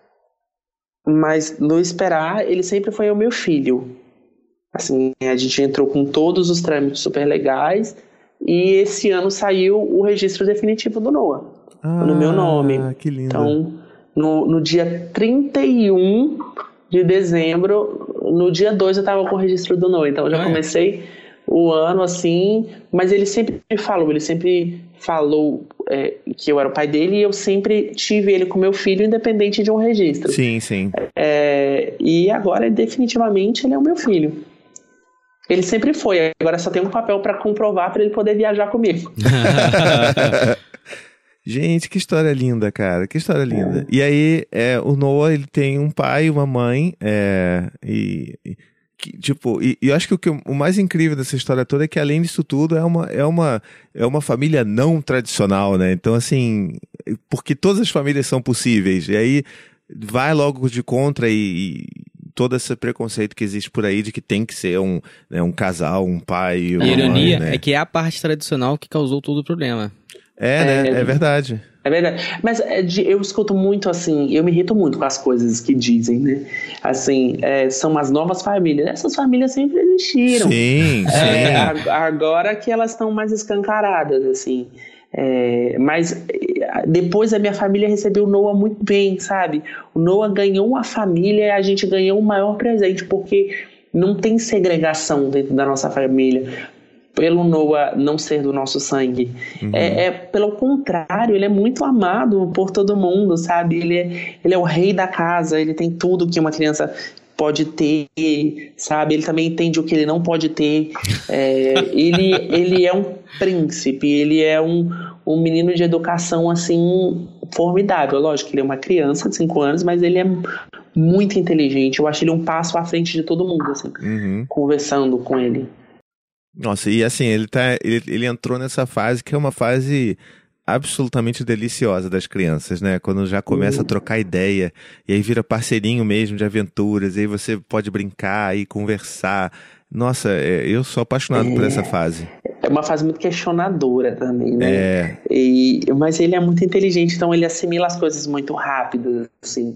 Mas no esperar, ele sempre foi o meu filho. Assim, a gente entrou com todos os trâmites super legais, e esse ano saiu o registro definitivo do Noah, ah, no meu nome. Que lindo. Então, no, no dia trinta e um de dezembro, no dia dois eu estava com o registro do Noah. Então, eu já ah, comecei é. o ano assim, mas ele sempre falou, ele sempre falou é, que eu era o pai dele, e eu sempre tive ele com meu filho, independente de um registro. Sim, sim. É, e agora, definitivamente, ele é o meu filho. Ele sempre foi, agora só tem um papel para comprovar para ele poder viajar comigo. Gente, que história linda, cara, que história linda. É. E aí, é, o Noah, ele tem um pai e uma mãe, é, e, e que, tipo, e, e eu acho que o, que o mais incrível dessa história toda é que, além disso tudo, é uma, é uma, é uma família não tradicional, né? Então, assim, porque todas as famílias são possíveis, e aí vai logo de contra e... e todo esse preconceito que existe por aí de que tem que ser um, né, um casal, um pai e uma mãe. A ironia né? é que é a parte tradicional que causou todo o problema. É, né? É, é verdade. É verdade. Mas é de, eu escuto muito assim, eu me irrito muito com as coisas que dizem, né? Assim, é, são as novas famílias. Essas famílias sempre existiram. Sim, é, sim. Agora que elas estão mais escancaradas, assim. É, mas depois a minha família recebeu o Noah muito bem, sabe? O Noah ganhou uma família e a gente ganhou um maior presente, porque não tem segregação dentro da nossa família pelo Noah não ser do nosso sangue. Uhum. É, é pelo contrário, ele é muito amado por todo mundo, sabe? Ele é, ele é o rei da casa, ele tem tudo que uma criança pode ter, sabe? Ele também entende o que ele não pode ter. É, ele, ele é um príncipe, ele é um, um menino de educação, assim, formidável. Lógico que ele é uma criança de cinco anos, mas ele é muito inteligente. Eu acho ele um passo à frente de todo mundo, assim, uhum. conversando com ele. Nossa, e assim, ele, tá, ele, ele entrou nessa fase que é uma fase absolutamente deliciosa das crianças, né? Quando já começa uhum. a trocar ideia, e aí vira parceirinho mesmo de aventuras, e aí você pode brincar e conversar. Nossa, eu sou apaixonado é, por essa fase. É uma fase muito questionadora também, né? É. E, mas ele é muito inteligente, então ele assimila as coisas muito rápido, assim.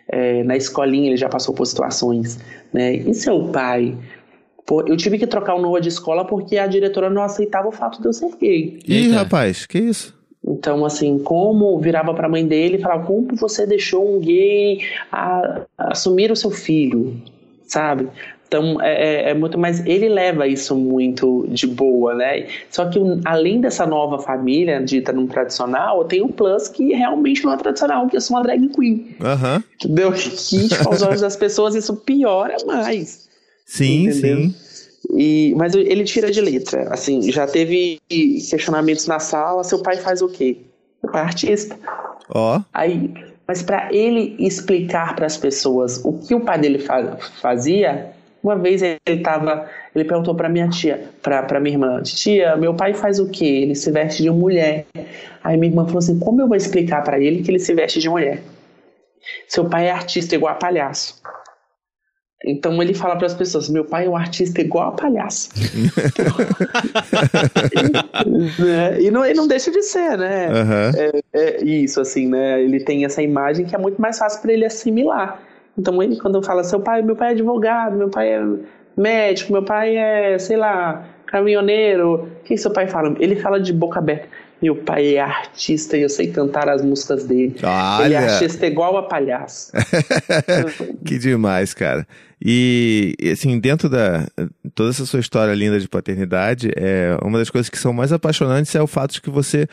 É, na escolinha ele já passou por situações, né? E seu pai? Pô, eu tive que trocar o Noah de escola porque a diretora não aceitava o fato de eu ser gay. Ih, Eita. rapaz, que isso? Então, assim, como virava pra mãe dele e falava, como você deixou um gay a, a assumir o seu filho, sabe? Então, é, é muito mais... Ele leva isso muito de boa, né? Só que, além dessa nova família, dita no tradicional, tem um plus que realmente não é tradicional, que é só uma drag queen. Aham. Entendeu? Que, aos olhos das pessoas, isso piora mais. Sim, Entendeu? sim. E, mas ele tira de letra. Assim, já teve questionamentos na sala, seu pai faz o quê? Seu pai é artista. Ó. Aí, mas para ele explicar para as pessoas o que o pai dele fa- fazia, uma vez ele tava, ele perguntou para minha tia, para para minha irmã, tia, meu pai faz o quê? Ele se veste de mulher. Aí minha irmã falou assim, como eu vou explicar para ele que ele se veste de mulher? Seu pai é artista igual a palhaço. Então ele fala para as pessoas, meu pai é um artista igual a palhaço. e, e, não, e não deixa de ser, né? Aham. É, é isso, assim, né? Ele tem essa imagem que é muito mais fácil para ele assimilar. Então ele, quando fala, seu pai, meu pai é advogado, meu pai é médico, meu pai é, sei lá, caminhoneiro. O que seu pai fala? Ele fala de boca aberta. Meu pai é artista e eu sei cantar as músicas dele. Olha. Ele é artista igual a palhaço. Que demais, cara. E, assim, dentro da... Toda essa sua história linda de paternidade, é, uma das coisas que são mais apaixonantes é o fato de que você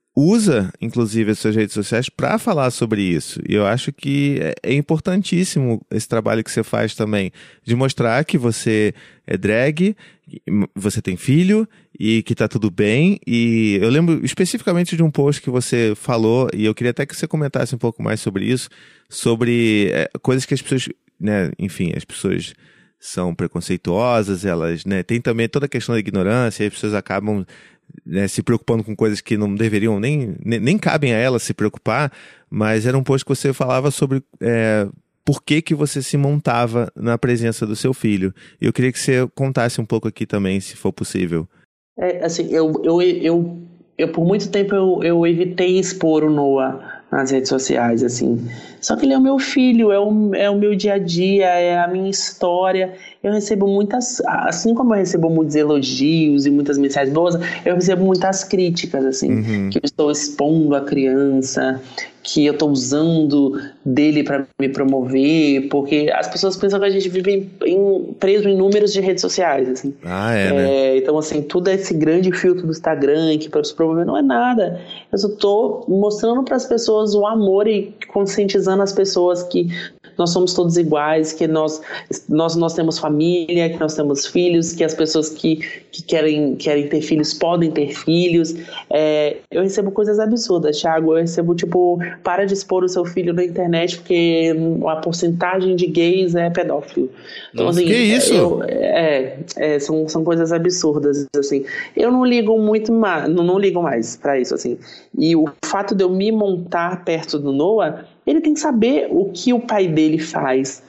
usa, inclusive, as suas redes sociais para falar sobre isso. E eu acho que é, é importantíssimo esse trabalho que você faz também, de mostrar que você é drag, você tem filho e que tá tudo bem. E eu lembro especificamente de um post que você falou, e eu queria até que você comentasse um pouco mais sobre isso, sobre é, coisas que as pessoas, né, enfim, as pessoas são preconceituosas, elas, né, tem também toda a questão da ignorância, e as pessoas acabam, né, se preocupando com coisas que não deveriam, nem, nem, nem cabem a elas se preocupar, mas era um post que você falava sobre é, por que que você se montava na presença do seu filho. E eu queria que você contasse um pouco aqui também, se for possível. É, assim, eu, eu, eu, eu por muito tempo eu, eu evitei expor o Noah nas redes sociais, assim. Só que ele é o meu filho, é o, é o meu dia a dia, é a minha história. Eu recebo muitas, assim como eu recebo muitos elogios e muitas mensagens boas, eu recebo muitas críticas, assim, uhum. que eu estou expondo a criança, que eu estou usando dele para me promover, porque as pessoas pensam que a gente vive em, em, preso em números de redes sociais, assim. Ah, é, é, né? Então, assim, tudo é esse grande filtro do Instagram que para se promover não é nada. Eu só estou mostrando para as pessoas o amor e conscientizando as pessoas que nós somos todos iguais, que nós, nós, nós temos família, que nós temos filhos, que as pessoas que, que querem, querem ter filhos podem ter filhos. É, eu recebo coisas absurdas, Thiago. Eu recebo, tipo, para de expor o seu filho na internet porque a porcentagem de gays é pedófilo. Então, Nossa, assim, que isso? Eu, é, é, são, são coisas absurdas, assim. Eu não ligo muito mais, não, não ligo mais pra isso, assim. E o fato de eu me montar perto do Noah, ele tem que saber o que o pai dele faz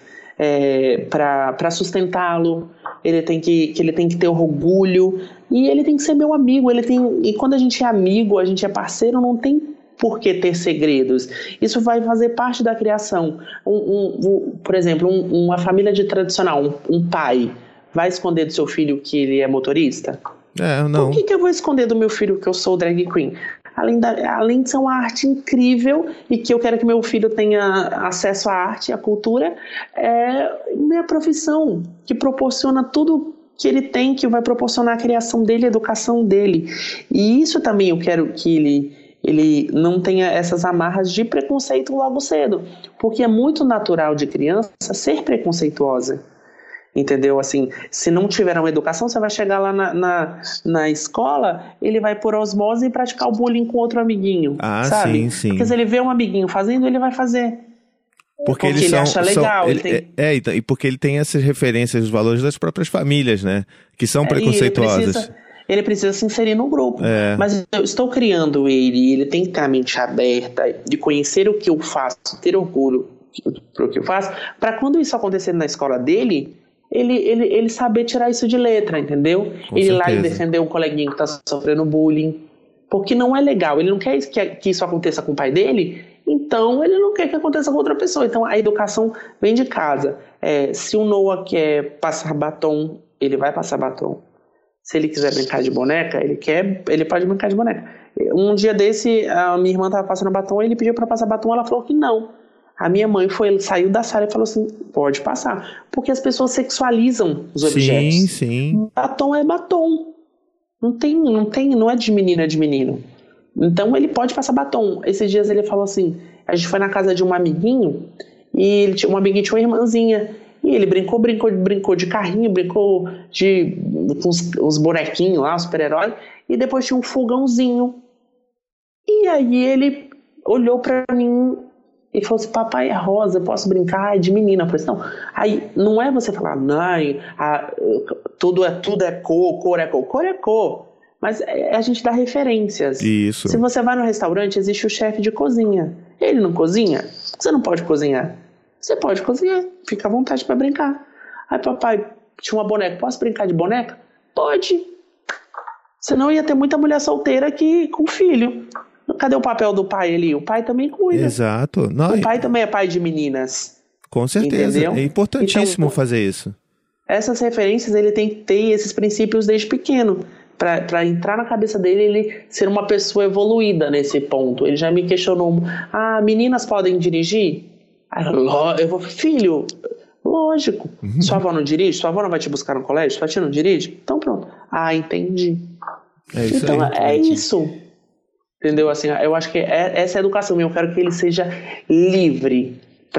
é, para sustentá-lo. Ele tem que, que ele tem que ter orgulho e ele tem que ser meu amigo. Ele tem, e quando a gente é amigo, a gente é parceiro, não tem por que ter segredos. Isso vai fazer parte da criação. Um, um, um, por exemplo, um, uma família de tradicional, um, um pai vai esconder do seu filho que ele é motorista? É, não. Por que, que eu vou esconder do meu filho que eu sou drag queen? Além, da, além de ser uma arte incrível e que eu quero que meu filho tenha acesso à arte, à cultura, é minha profissão, que proporciona tudo que ele tem, que vai proporcionar a criação dele, a educação dele. E isso também eu quero que ele, ele não tenha essas amarras de preconceito logo cedo, porque é muito natural de criança ser preconceituosa. Entendeu? Assim, se não tiver uma educação, você vai chegar lá na, na, na escola, ele vai por osmose e praticar o bullying com outro amiguinho. Ah, sabe? sim, sim. Porque se ele vê um amiguinho fazendo, ele vai fazer. Porque, porque eles ele são, acha legal. São, ele ele, tem... É, e porque ele tem essas referências, os valores das próprias famílias, né? Que são preconceituosas. Ele precisa, ele precisa se inserir no grupo. É. Mas eu estou criando ele, ele tem que ter a mente aberta, de conhecer o que eu faço, ter orgulho pro que eu faço, para quando isso acontecer na escola dele, Ele, ele, ele saber tirar isso de letra, entendeu? Com ele ir certeza. lá e defender um coleguinha que está sofrendo bullying. Porque não é legal. Ele não quer que, que isso aconteça com o pai dele então ele não quer que aconteça com outra pessoa. Então a educação vem de casa. É, se o Noah quer passar batom, ele vai passar batom. Se ele quiser brincar de boneca, ele quer, ele pode brincar de boneca. Um dia desse, a minha irmã estava passando batom, ele pediu para passar batom, ela falou que não. A minha mãe foi, saiu da sala e falou assim, pode passar. Porque as pessoas sexualizam os objetos. Sim, sim. Batom é batom. Não tem, não tem, não é de menino, é de menino. Então ele pode passar batom. Esses dias ele falou assim, a gente foi na casa de um amiguinho, e ele tinha, um amiguinho tinha uma irmãzinha. E ele brincou, brincou, brincou de carrinho, brincou de com os, os bonequinhos lá, os super-heróis, e depois tinha um fogãozinho. E aí ele olhou pra mim e falou assim, papai é rosa, eu posso brincar? É de menina. Eu falei assim, não. Aí não é você falar, não, a, tudo, é, tudo é cor, cor é cor, cor é cor. Mas é, a gente dá referências. Isso. Se você vai no restaurante, existe o chefe de cozinha. Ele não cozinha? Você não pode cozinhar. Você pode cozinhar, fica à vontade para brincar. Aí papai, tinha uma boneca, posso brincar de boneca? Pode. Senão ia ter muita mulher solteira aqui com filho. Cadê o papel do pai ali? O pai também cuida. Exato. Não, o pai também é pai de meninas. Com certeza. Entendeu? É importantíssimo então, fazer isso. Essas referências, ele tem que ter esses princípios desde pequeno. Para entrar na cabeça dele, ele ser uma pessoa evoluída nesse ponto. Ele já me questionou, ah, meninas podem dirigir? Eu vou, filho, lógico. Uhum. Sua avó não dirige? Sua avó não vai te buscar no colégio? Sua tia não dirige? Então pronto. Ah, entendi. É isso então aí, é isso. Entendeu? Assim, eu acho que é, essa é a educação minha. Eu quero que ele seja livre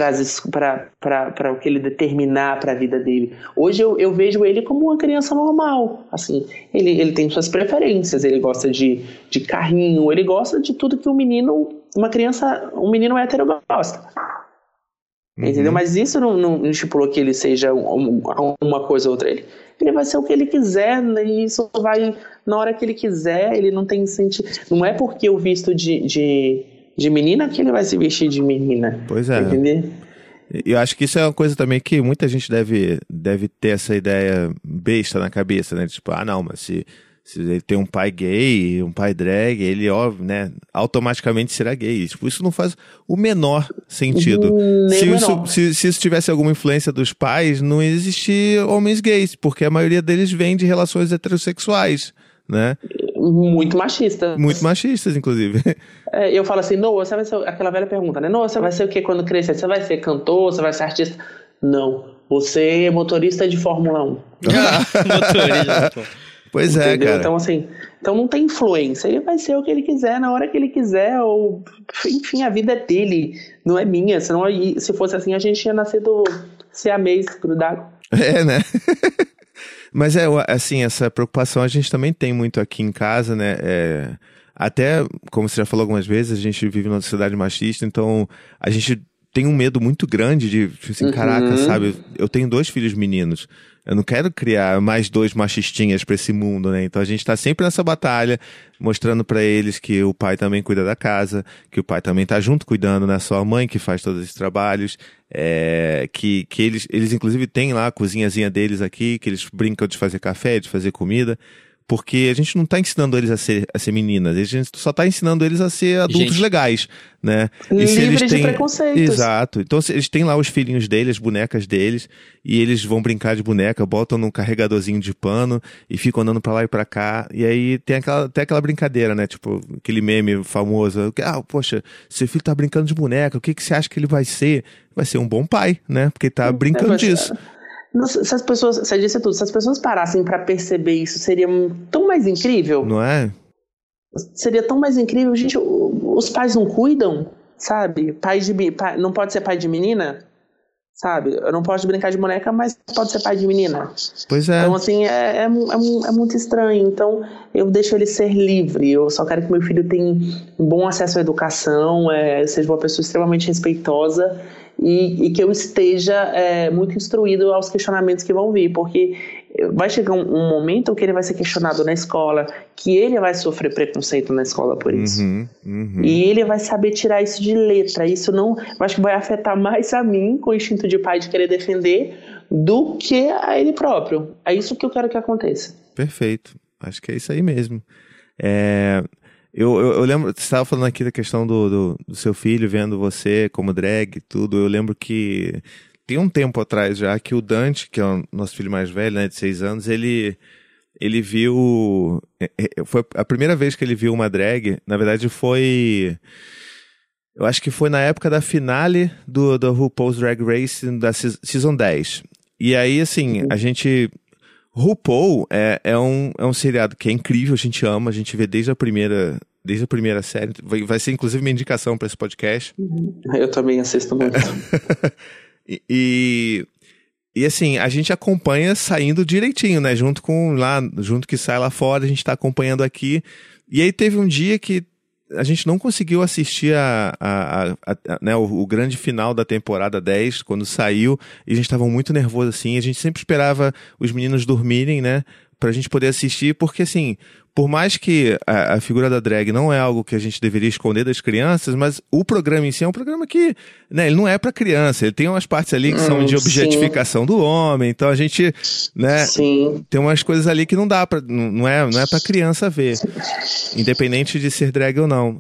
para o que ele determinar para a vida dele. Hoje eu, eu vejo ele como uma criança normal. Assim, ele, ele tem suas preferências. Ele gosta de, de carrinho. Ele gosta de tudo que um menino, uma criança, um menino hétero gosta. Uhum. Entendeu? Mas isso não, não estipulou que ele seja um, uma coisa ou outra. Ele, ele vai ser o que ele quiser, né? E isso vai na hora que ele quiser. Ele não tem sentido. Não é porque eu visto de, de, de menina que ele vai se vestir de menina. Pois é. Entendeu? Eu acho que isso é uma coisa também que muita gente deve, deve ter essa ideia besta na cabeça, né? Tipo, ah, não, mas se, se ele tem um pai gay, um pai drag, ele, óbvio, né, automaticamente será gay. Tipo, isso não faz o menor sentido. Hum, se, menor. Isso, se, se isso tivesse alguma influência dos pais, não existia homens gays, porque a maioria deles vem de relações heterossexuais, né? Muito machistas. Muito machistas, inclusive. É, eu falo assim, Noah, você vai ser... Aquela velha pergunta, né? Noah, você vai ser o quê quando crescer? Você vai ser cantor? Você vai ser artista? Não. Você é motorista de Fórmula um. Motorista. Pois é, entendeu? cara. Então, assim, então não tem influência. Ele vai ser o que ele quiser, na hora que ele quiser, ou... Enfim, a vida é dele, não é minha. Senão, se fosse assim, a gente ia nascer do siamês grudado. É, né? Mas é, assim, essa preocupação a gente também tem muito aqui em casa, né? É, até, como você já falou algumas vezes, a gente vive numa sociedade machista, então a gente tem um medo muito grande de, assim, uhum. caraca, sabe? Eu tenho dois filhos meninos. Eu não quero criar mais dois machistinhas pra esse mundo, né? Então a gente tá sempre nessa batalha, mostrando pra eles que o pai também cuida da casa, que o pai também tá junto cuidando, não é só a mãe que faz todos esses trabalhos, é, que, que eles, eles inclusive têm lá a cozinhazinha deles aqui, que eles brincam de fazer café, de fazer comida, porque a gente não tá ensinando eles a ser, a ser meninas, a gente só tá ensinando eles a ser adultos gente. legais, né? E se livres eles têm... de preconceitos. Exato. Então se eles têm lá os filhinhos deles, as bonecas deles, e eles vão brincar de boneca, botam num carregadorzinho de pano e ficam andando pra lá e pra cá, e aí tem aquela, tem aquela brincadeira, né? Tipo, aquele meme famoso, ah, poxa, seu filho tá brincando de boneca, o que, que você acha que ele vai ser? Vai ser um bom pai, né? Porque tá brincando é, disso. Se as pessoas, você disse tudo, se as pessoas parassem pra perceber isso, seria tão mais incrível. Não é? Seria tão mais incrível. Gente, os pais não cuidam, sabe? Pai de, pai, não pode ser pai de menina, sabe? Eu não posso brincar de boneca, mas pode ser pai de menina. Pois é. Então, assim, é, é, é, é muito estranho. Então, eu deixo ele ser livre. Eu só quero que meu filho tenha um bom acesso à educação, é, seja uma pessoa extremamente respeitosa, E, e que eu esteja é, muito instruído aos questionamentos que vão vir, porque vai chegar um, um momento que ele vai ser questionado na escola, que ele vai sofrer preconceito na escola por isso. Uhum, uhum. E ele vai saber tirar isso de letra. Isso não, eu acho que vai afetar mais a mim, com o instinto de pai de querer defender, do que a ele próprio. É isso que eu quero que aconteça. Perfeito. Acho que é isso aí mesmo. É... Eu, eu, eu lembro, você estava falando aqui da questão do, do, do seu filho vendo você como drag e tudo. Eu lembro que tem um tempo atrás já que o Dante, que é o nosso filho mais velho, né, de seis anos, ele, ele viu... Foi a primeira vez que ele viu uma drag, na verdade foi... Eu acho que foi na época da finale do, do RuPaul's Drag Race da Season dez. E aí, assim, a gente... RuPaul é, é, um, é um seriado que é incrível, a gente ama, a gente vê desde a primeira, desde a primeira série. Vai, vai ser inclusive uma indicação para esse podcast. Eu também assisto muito. e, e, e assim, a gente acompanha saindo direitinho, né? Junto com lá, junto que sai lá fora, a gente tá acompanhando aqui. E aí teve um dia que a gente não conseguiu assistir a, a, a, a, né, o, o grande final da temporada dez, quando saiu, e a gente estava muito nervoso, assim, a gente sempre esperava os meninos dormirem, né, pra gente poder assistir, porque, assim, por mais que a, a figura da drag não é algo que a gente deveria esconder das crianças, mas o programa em si é um programa que, né, ele não é pra criança, ele tem umas partes ali que hum, são de objetificação sim. do homem, então a gente, né, sim. tem umas coisas ali que não dá pra, não é, não é pra criança ver, independente de ser drag ou não.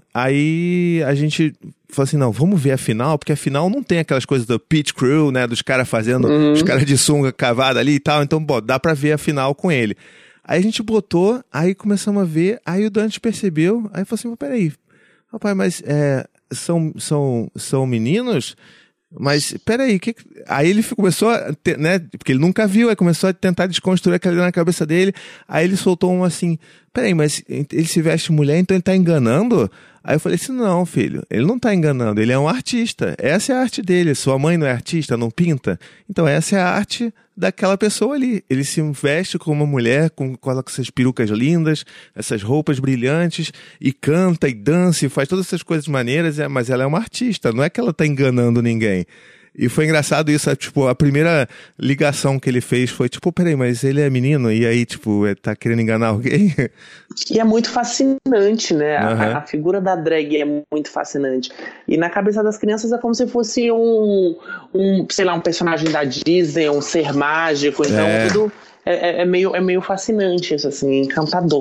Aí a gente falou assim, não, vamos ver a final, porque a final não tem aquelas coisas do pit crew, né, dos caras fazendo, uhum. os caras de sunga cavada ali e tal, então, bom, dá pra ver a final com ele. Aí a gente botou, aí começamos a ver, aí o Dante percebeu, aí falou assim, peraí, rapaz, mas é, são, são, são meninos? Mas, peraí, que... aí ele começou a, ter, né, porque ele nunca viu, aí começou a tentar desconstruir aquilo na cabeça dele, aí ele soltou um assim, peraí, mas ele se veste mulher, então ele tá enganando? Aí eu falei assim, não, filho, ele não tá enganando, ele é um artista, essa é a arte dele, sua mãe não é artista, não pinta? Então essa é a arte daquela pessoa ali, ele se veste como uma mulher, com, coloca essas perucas lindas, essas roupas brilhantes, e canta, e dança, e faz todas essas coisas maneiras, mas ela é uma artista, não é que ela tá enganando ninguém. E foi engraçado isso, tipo, a primeira ligação que ele fez foi, tipo, peraí, mas ele é menino e aí, tipo, tá querendo enganar alguém? E é muito fascinante, né? Uhum. A, a figura da drag é muito fascinante. E na cabeça das crianças é como se fosse um, um sei lá, um personagem da Disney, um ser mágico, então é. tudo é, é, meio, é meio fascinante isso, assim, encantador.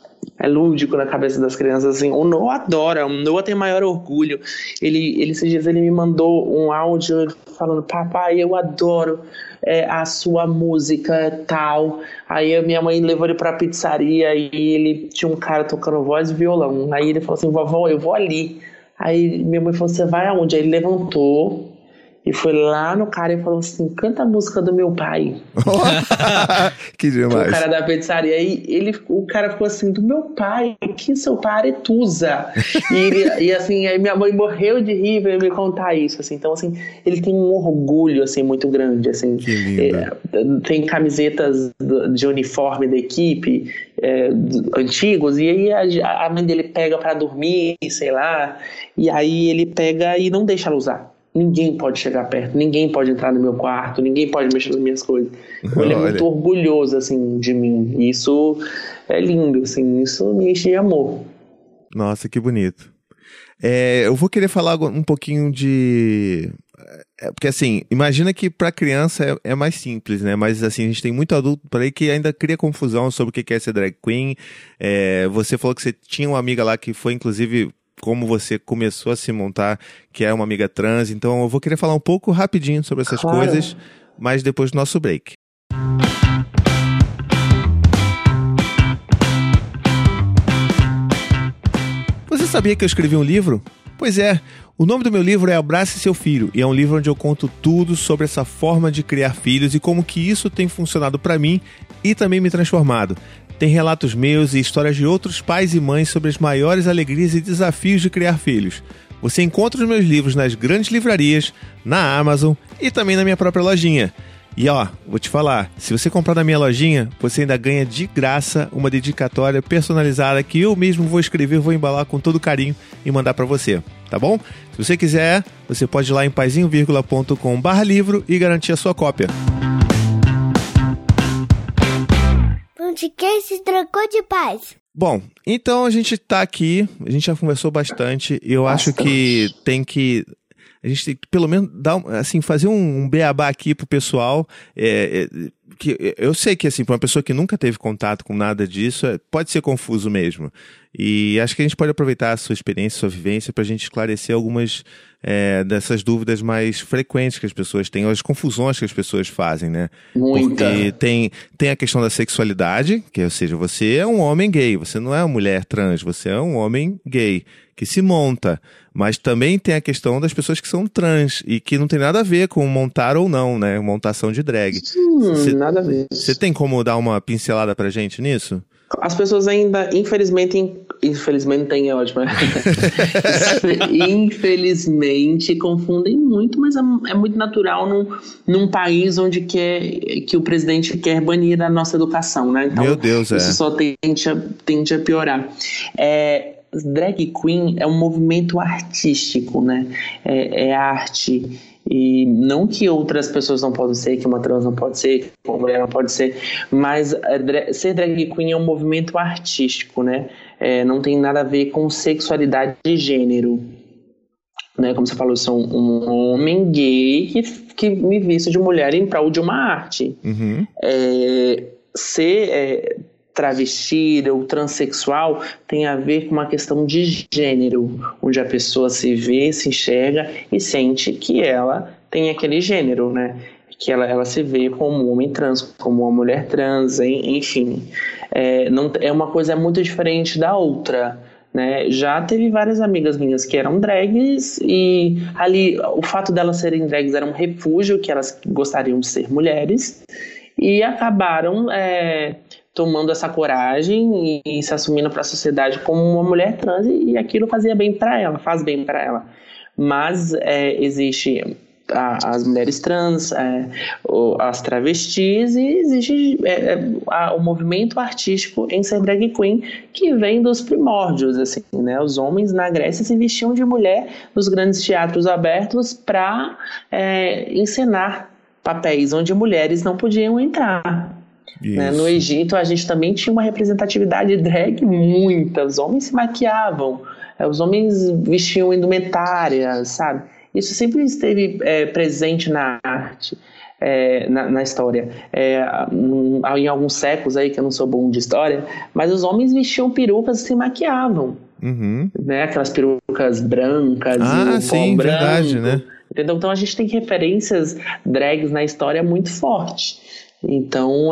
É lúdico na cabeça das crianças, assim. O Noah adora, o Noah tem maior orgulho. Ele, ele esses dias ele me mandou um áudio falando, papai, eu adoro é, a sua música tal. Aí a minha mãe levou ele pra pizzaria e ele tinha um cara tocando voz e violão. Aí ele falou assim, vovó, eu vou ali. Aí minha mãe falou, você vai aonde? Aí ele levantou e foi lá no cara e falou assim, canta a música do meu pai. Que demais. O cara da pizzaria. Aí ele, o cara ficou assim, do meu pai? Que seu pai Aretusa? e, ele, e assim, aí minha mãe morreu de rir veio me contar isso. Assim. Então, assim, ele tem um orgulho, assim, muito grande. Assim. Que lindo. É, tem camisetas de uniforme da equipe é, antigos, e aí a, a mãe dele pega pra dormir, sei lá, e aí ele pega e não deixa ela usar. Ninguém pode chegar perto, ninguém pode entrar no meu quarto, ninguém pode mexer nas minhas coisas. Ele é muito orgulhoso, assim, de mim. E isso é lindo, assim, isso me enche de amor. Nossa, que bonito. É, eu vou querer falar um pouquinho de... É, porque, assim, imagina que pra criança é, é mais simples, né? Mas, assim, a gente tem muito adulto por aí que ainda cria confusão sobre o que é ser drag queen. É, você falou que você tinha uma amiga lá que foi, inclusive... como você começou a se montar, que é uma amiga trans. Então eu vou querer falar um pouco rapidinho sobre essas claro. coisas, mas depois do nosso break. Você sabia que eu escrevi um livro? Pois é, o nome do meu livro é Abrace Seu Filho, e é um livro onde eu conto tudo sobre essa forma de criar filhos e como que isso tem funcionado para mim e também me transformado. Tem relatos meus e histórias de outros pais e mães sobre as maiores alegrias e desafios de criar filhos. Você encontra os meus livros nas grandes livrarias, na Amazon e também na minha própria lojinha. E ó, vou te falar, se você comprar na minha lojinha, você ainda ganha de graça uma dedicatória personalizada que eu mesmo vou escrever, vou embalar com todo carinho e mandar para você, tá bom? Se você quiser, você pode ir lá em paizinho vírgula ponto com barra livro e garantir a sua cópia. Quem se trocou de paz? Bom, então a gente tá aqui, a gente já conversou bastante, eu Nossa. acho que tem que, a gente tem que pelo menos dar, assim, fazer um, um beabá aqui pro pessoal, é, é, que eu sei que, assim, para uma pessoa que nunca teve contato com nada disso, é, pode ser confuso mesmo. E acho que a gente pode aproveitar a sua experiência, a sua vivência, para a gente esclarecer algumas é, dessas dúvidas mais frequentes que as pessoas têm, ou as confusões que as pessoas fazem, né? Muita. Porque tem, tem a questão da sexualidade, que, ou seja, você é um homem gay, você não é uma mulher trans, você é um homem gay, que se monta. Mas também tem a questão das pessoas que são trans, e que não tem nada a ver com montar ou não, né? Montação de drag. Hum, Cê, nada a ver. Você tem como dar uma pincelada pra gente nisso? As pessoas ainda, infelizmente, infelizmente tem, é ótimo. Infelizmente confundem muito, mas é, é muito natural num, num país onde quer, que o presidente quer banir a nossa educação, né? Então, meu Deus, é. Isso só tende a, tende a piorar. É, drag queen é um movimento artístico, né? É, é arte. E não que outras pessoas não podem ser, que uma trans não pode ser, que uma mulher não pode ser, mas é, ser drag queen é um movimento artístico, né? É, não tem nada a ver com sexualidade de gênero. Né? Como você falou, eu sou um homem gay que, que me visto de mulher em prol de uma arte. Uhum. É, ser... É, travesti ou transexual tem a ver com uma questão de gênero, onde a pessoa se vê, se enxerga e sente que ela tem aquele gênero, né? Que ela, ela se vê como um homem trans, como uma mulher trans, enfim. É, não, é uma coisa muito diferente da outra, né? Já teve várias amigas minhas que eram drags e ali o fato delas serem drags era um refúgio, que elas gostariam de ser mulheres e acabaram... É, tomando essa coragem e, e se assumindo para a sociedade como uma mulher trans, e, e aquilo fazia bem para ela, faz bem para ela. Mas é, existe a, as mulheres trans, é, o, as travestis, e existe é, a, o movimento artístico em ser drag queen, que vem dos primórdios, assim, né? Os homens na Grécia se vestiam de mulher nos grandes teatros abertos para é, encenar papéis onde mulheres não podiam entrar. Né? No Egito a gente também tinha uma representatividade drag muita, os homens se maquiavam, os homens vestiam indumentária, sabe? Isso sempre esteve é, presente na arte, é, na, na história. É, em alguns séculos aí, que eu não sou bom de história, mas os homens vestiam perucas e se maquiavam. Uhum. Né? Aquelas perucas brancas, ah, o sim, pó verdade, branco, né? Entendeu? Então a gente tem referências drags na história muito fortes. Então,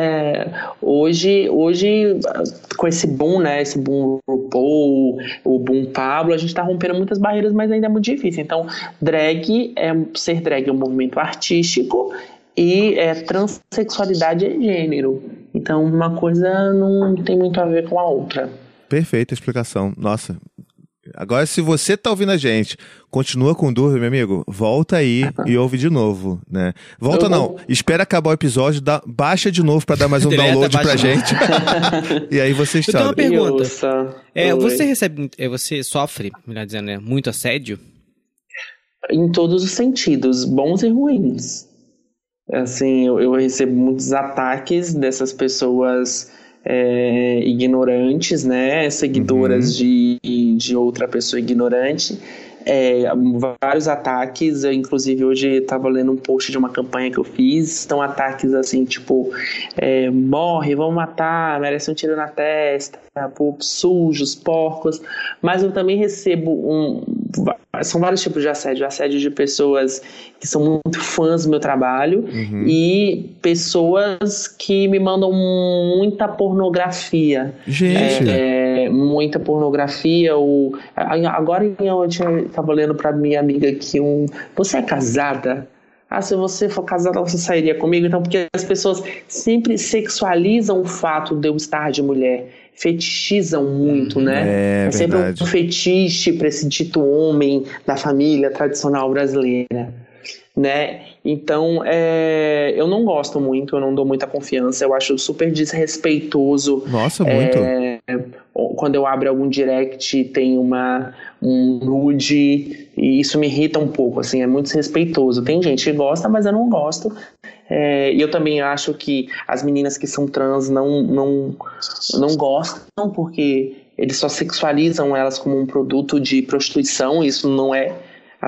é, hoje, hoje, com esse boom, né, esse boom RuPaul, o boom Pablo, a gente está rompendo muitas barreiras, mas ainda é muito difícil. Então, drag, é, ser drag é um movimento artístico e é, transexualidade é gênero. Então, uma coisa não tem muito a ver com a outra. Perfeita explicação. Nossa. Agora, se você tá ouvindo a gente, continua com dúvida, meu amigo, volta aí e ouve de novo, né? Volta eu não, vou... espera acabar o episódio, dá, baixa de novo pra dar mais um Direta, download pra gente. E aí vocês sabem. Eu tenho uma pergunta. Nossa, é, você recebe, você sofre, melhor dizendo, né, muito assédio? Em todos os sentidos, bons e ruins. Assim, eu, eu recebo muitos ataques dessas pessoas... É, ignorantes, né, seguidoras uhum. de, de outra pessoa ignorante, é, vários ataques. Eu, inclusive hoje estava lendo um post de uma campanha que eu fiz, são ataques assim, tipo é, morre, vão matar, merece um tiro na testa, por sujos, porcos. Mas eu também recebo um, são vários tipos de assédio, assédio de pessoas que são muito fãs do meu trabalho uhum. e pessoas que me mandam muita pornografia. Gente! É, é, muita pornografia. Ou, agora eu estava lendo para minha amiga aqui um... Você é casada? Ah, se você for casada, você sairia comigo? Então, porque as pessoas sempre sexualizam o fato de eu estar de mulher. Fetichizam muito, né? É, é sempre verdade. um fetiche para esse dito homem da família tradicional brasileira, né? Então, é, eu não gosto muito, eu não dou muita confiança, eu acho super desrespeitoso. Nossa, muito. É, quando eu abro algum direct, tem uma, um nude, e isso me irrita um pouco, assim, é muito desrespeitoso. Tem gente que gosta, mas eu não gosto. É, e eu também acho que as meninas que são trans não, não, não gostam, porque eles só sexualizam elas como um produto de prostituição, isso não é. As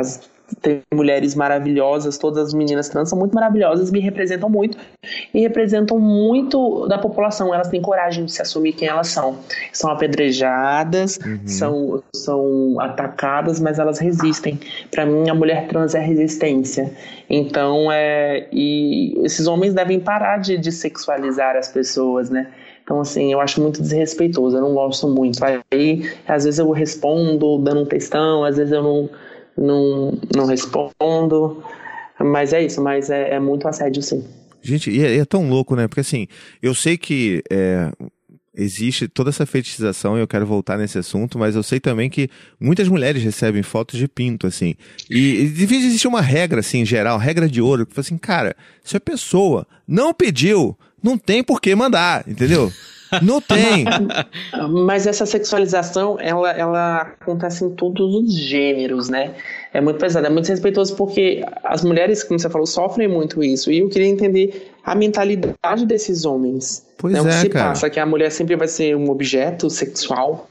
tem mulheres maravilhosas, todas as meninas trans são muito maravilhosas, me representam muito e representam muito da população. Elas têm coragem de se assumir quem elas são. São apedrejadas, uhum. são, são atacadas, mas elas resistem. Para mim, a mulher trans é resistência. Então, é, e esses homens devem parar de, de sexualizar as pessoas, né? Então, assim, eu acho muito desrespeitoso, eu não gosto muito. Aí, às vezes eu respondo dando um textão, às vezes eu não, não, não respondo. Mas é isso, mas é, é muito assédio, sim. Gente, e é, é tão louco, né? Porque, assim, eu sei que é, existe toda essa fetichização e eu quero voltar nesse assunto, mas eu sei também que muitas mulheres recebem fotos de pinto, assim. E, e devia existir uma regra, assim, em geral, regra de ouro, que fala assim, cara, se a pessoa não pediu, não tem por que mandar, entendeu? Não tem. Mas essa sexualização, ela, ela acontece em todos os gêneros, né? É muito pesado, é muito respeitoso porque as mulheres, como você falou, sofrem muito isso. E eu queria entender a mentalidade desses homens. Pois né? é, o que se cara. passa, que a mulher sempre vai ser um objeto sexual,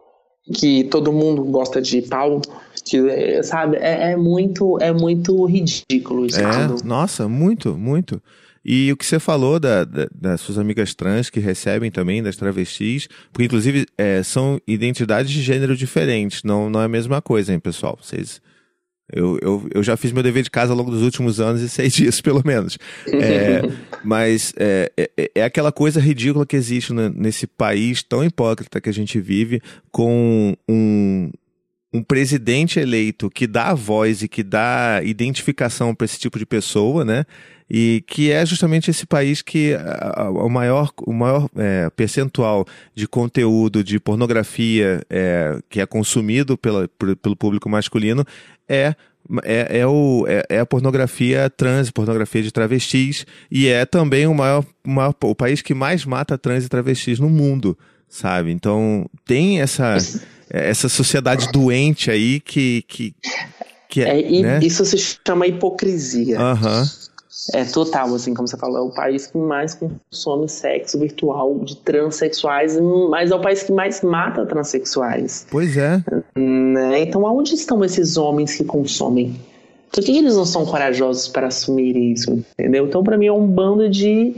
que todo mundo gosta de pau, que, sabe? É, é, muito, é muito ridículo isso. É, tudo. Nossa, muito, muito. E o que você falou da, da, das suas amigas trans que recebem também, das travestis, porque inclusive é, são identidades de gênero diferentes, não, não é a mesma coisa, hein, pessoal? Vocês, eu, eu, eu já fiz meu dever de casa ao longo dos últimos anos e sei disso, pelo menos. É, mas é, é, é aquela coisa ridícula que existe no, nesse país tão hipócrita que a gente vive, com um... um presidente eleito que dá voz e que dá identificação para esse tipo de pessoa, né? E que é justamente esse país que a, a, o maior, o maior é, percentual de conteúdo de pornografia é, que é consumido pela, por, pelo público masculino é, é, é, o, é, é a pornografia trans, pornografia de travestis, e é também o, maior, o, maior, o país que mais mata trans e travestis no mundo, sabe? Então tem essa... essa sociedade doente aí que... que, que é, é e né? Isso se chama hipocrisia. Aham. Uhum. É total, assim, como você falou, é o país que mais consome sexo virtual de transexuais, mas é o país que mais mata transexuais. Pois é. Né? Então, aonde estão esses homens que consomem? Por que eles não são corajosos para assumir isso, entendeu? Então, para mim, é um bando de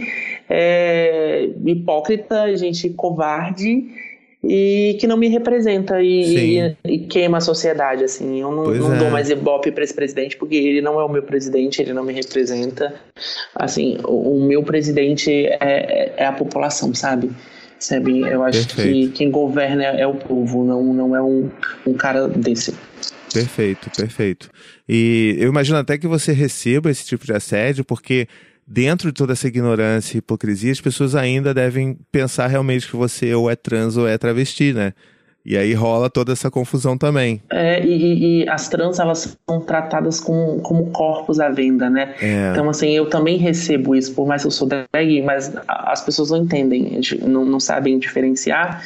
é, hipócrita, gente covarde, e que não me representa e, e, e queima a sociedade, assim. Eu não, não é. dou mais ibope para esse presidente, porque ele não é o meu presidente, ele não me representa. Assim, o, o meu presidente é, é a população, sabe? Sabe? Eu acho Perfeito. que quem governa é, é o povo, não, não é um, um cara desse. Perfeito, perfeito. E eu imagino até que você receba esse tipo de assédio, porque... dentro de toda essa ignorância e hipocrisia, as pessoas ainda devem pensar realmente que você ou é trans ou é travesti, né? E aí rola toda essa confusão também. É, e, e as trans, elas são tratadas como, como corpos à venda, né? É. Então, assim, eu também recebo isso, por mais que eu sou drag, mas as pessoas não entendem, não, não sabem diferenciar.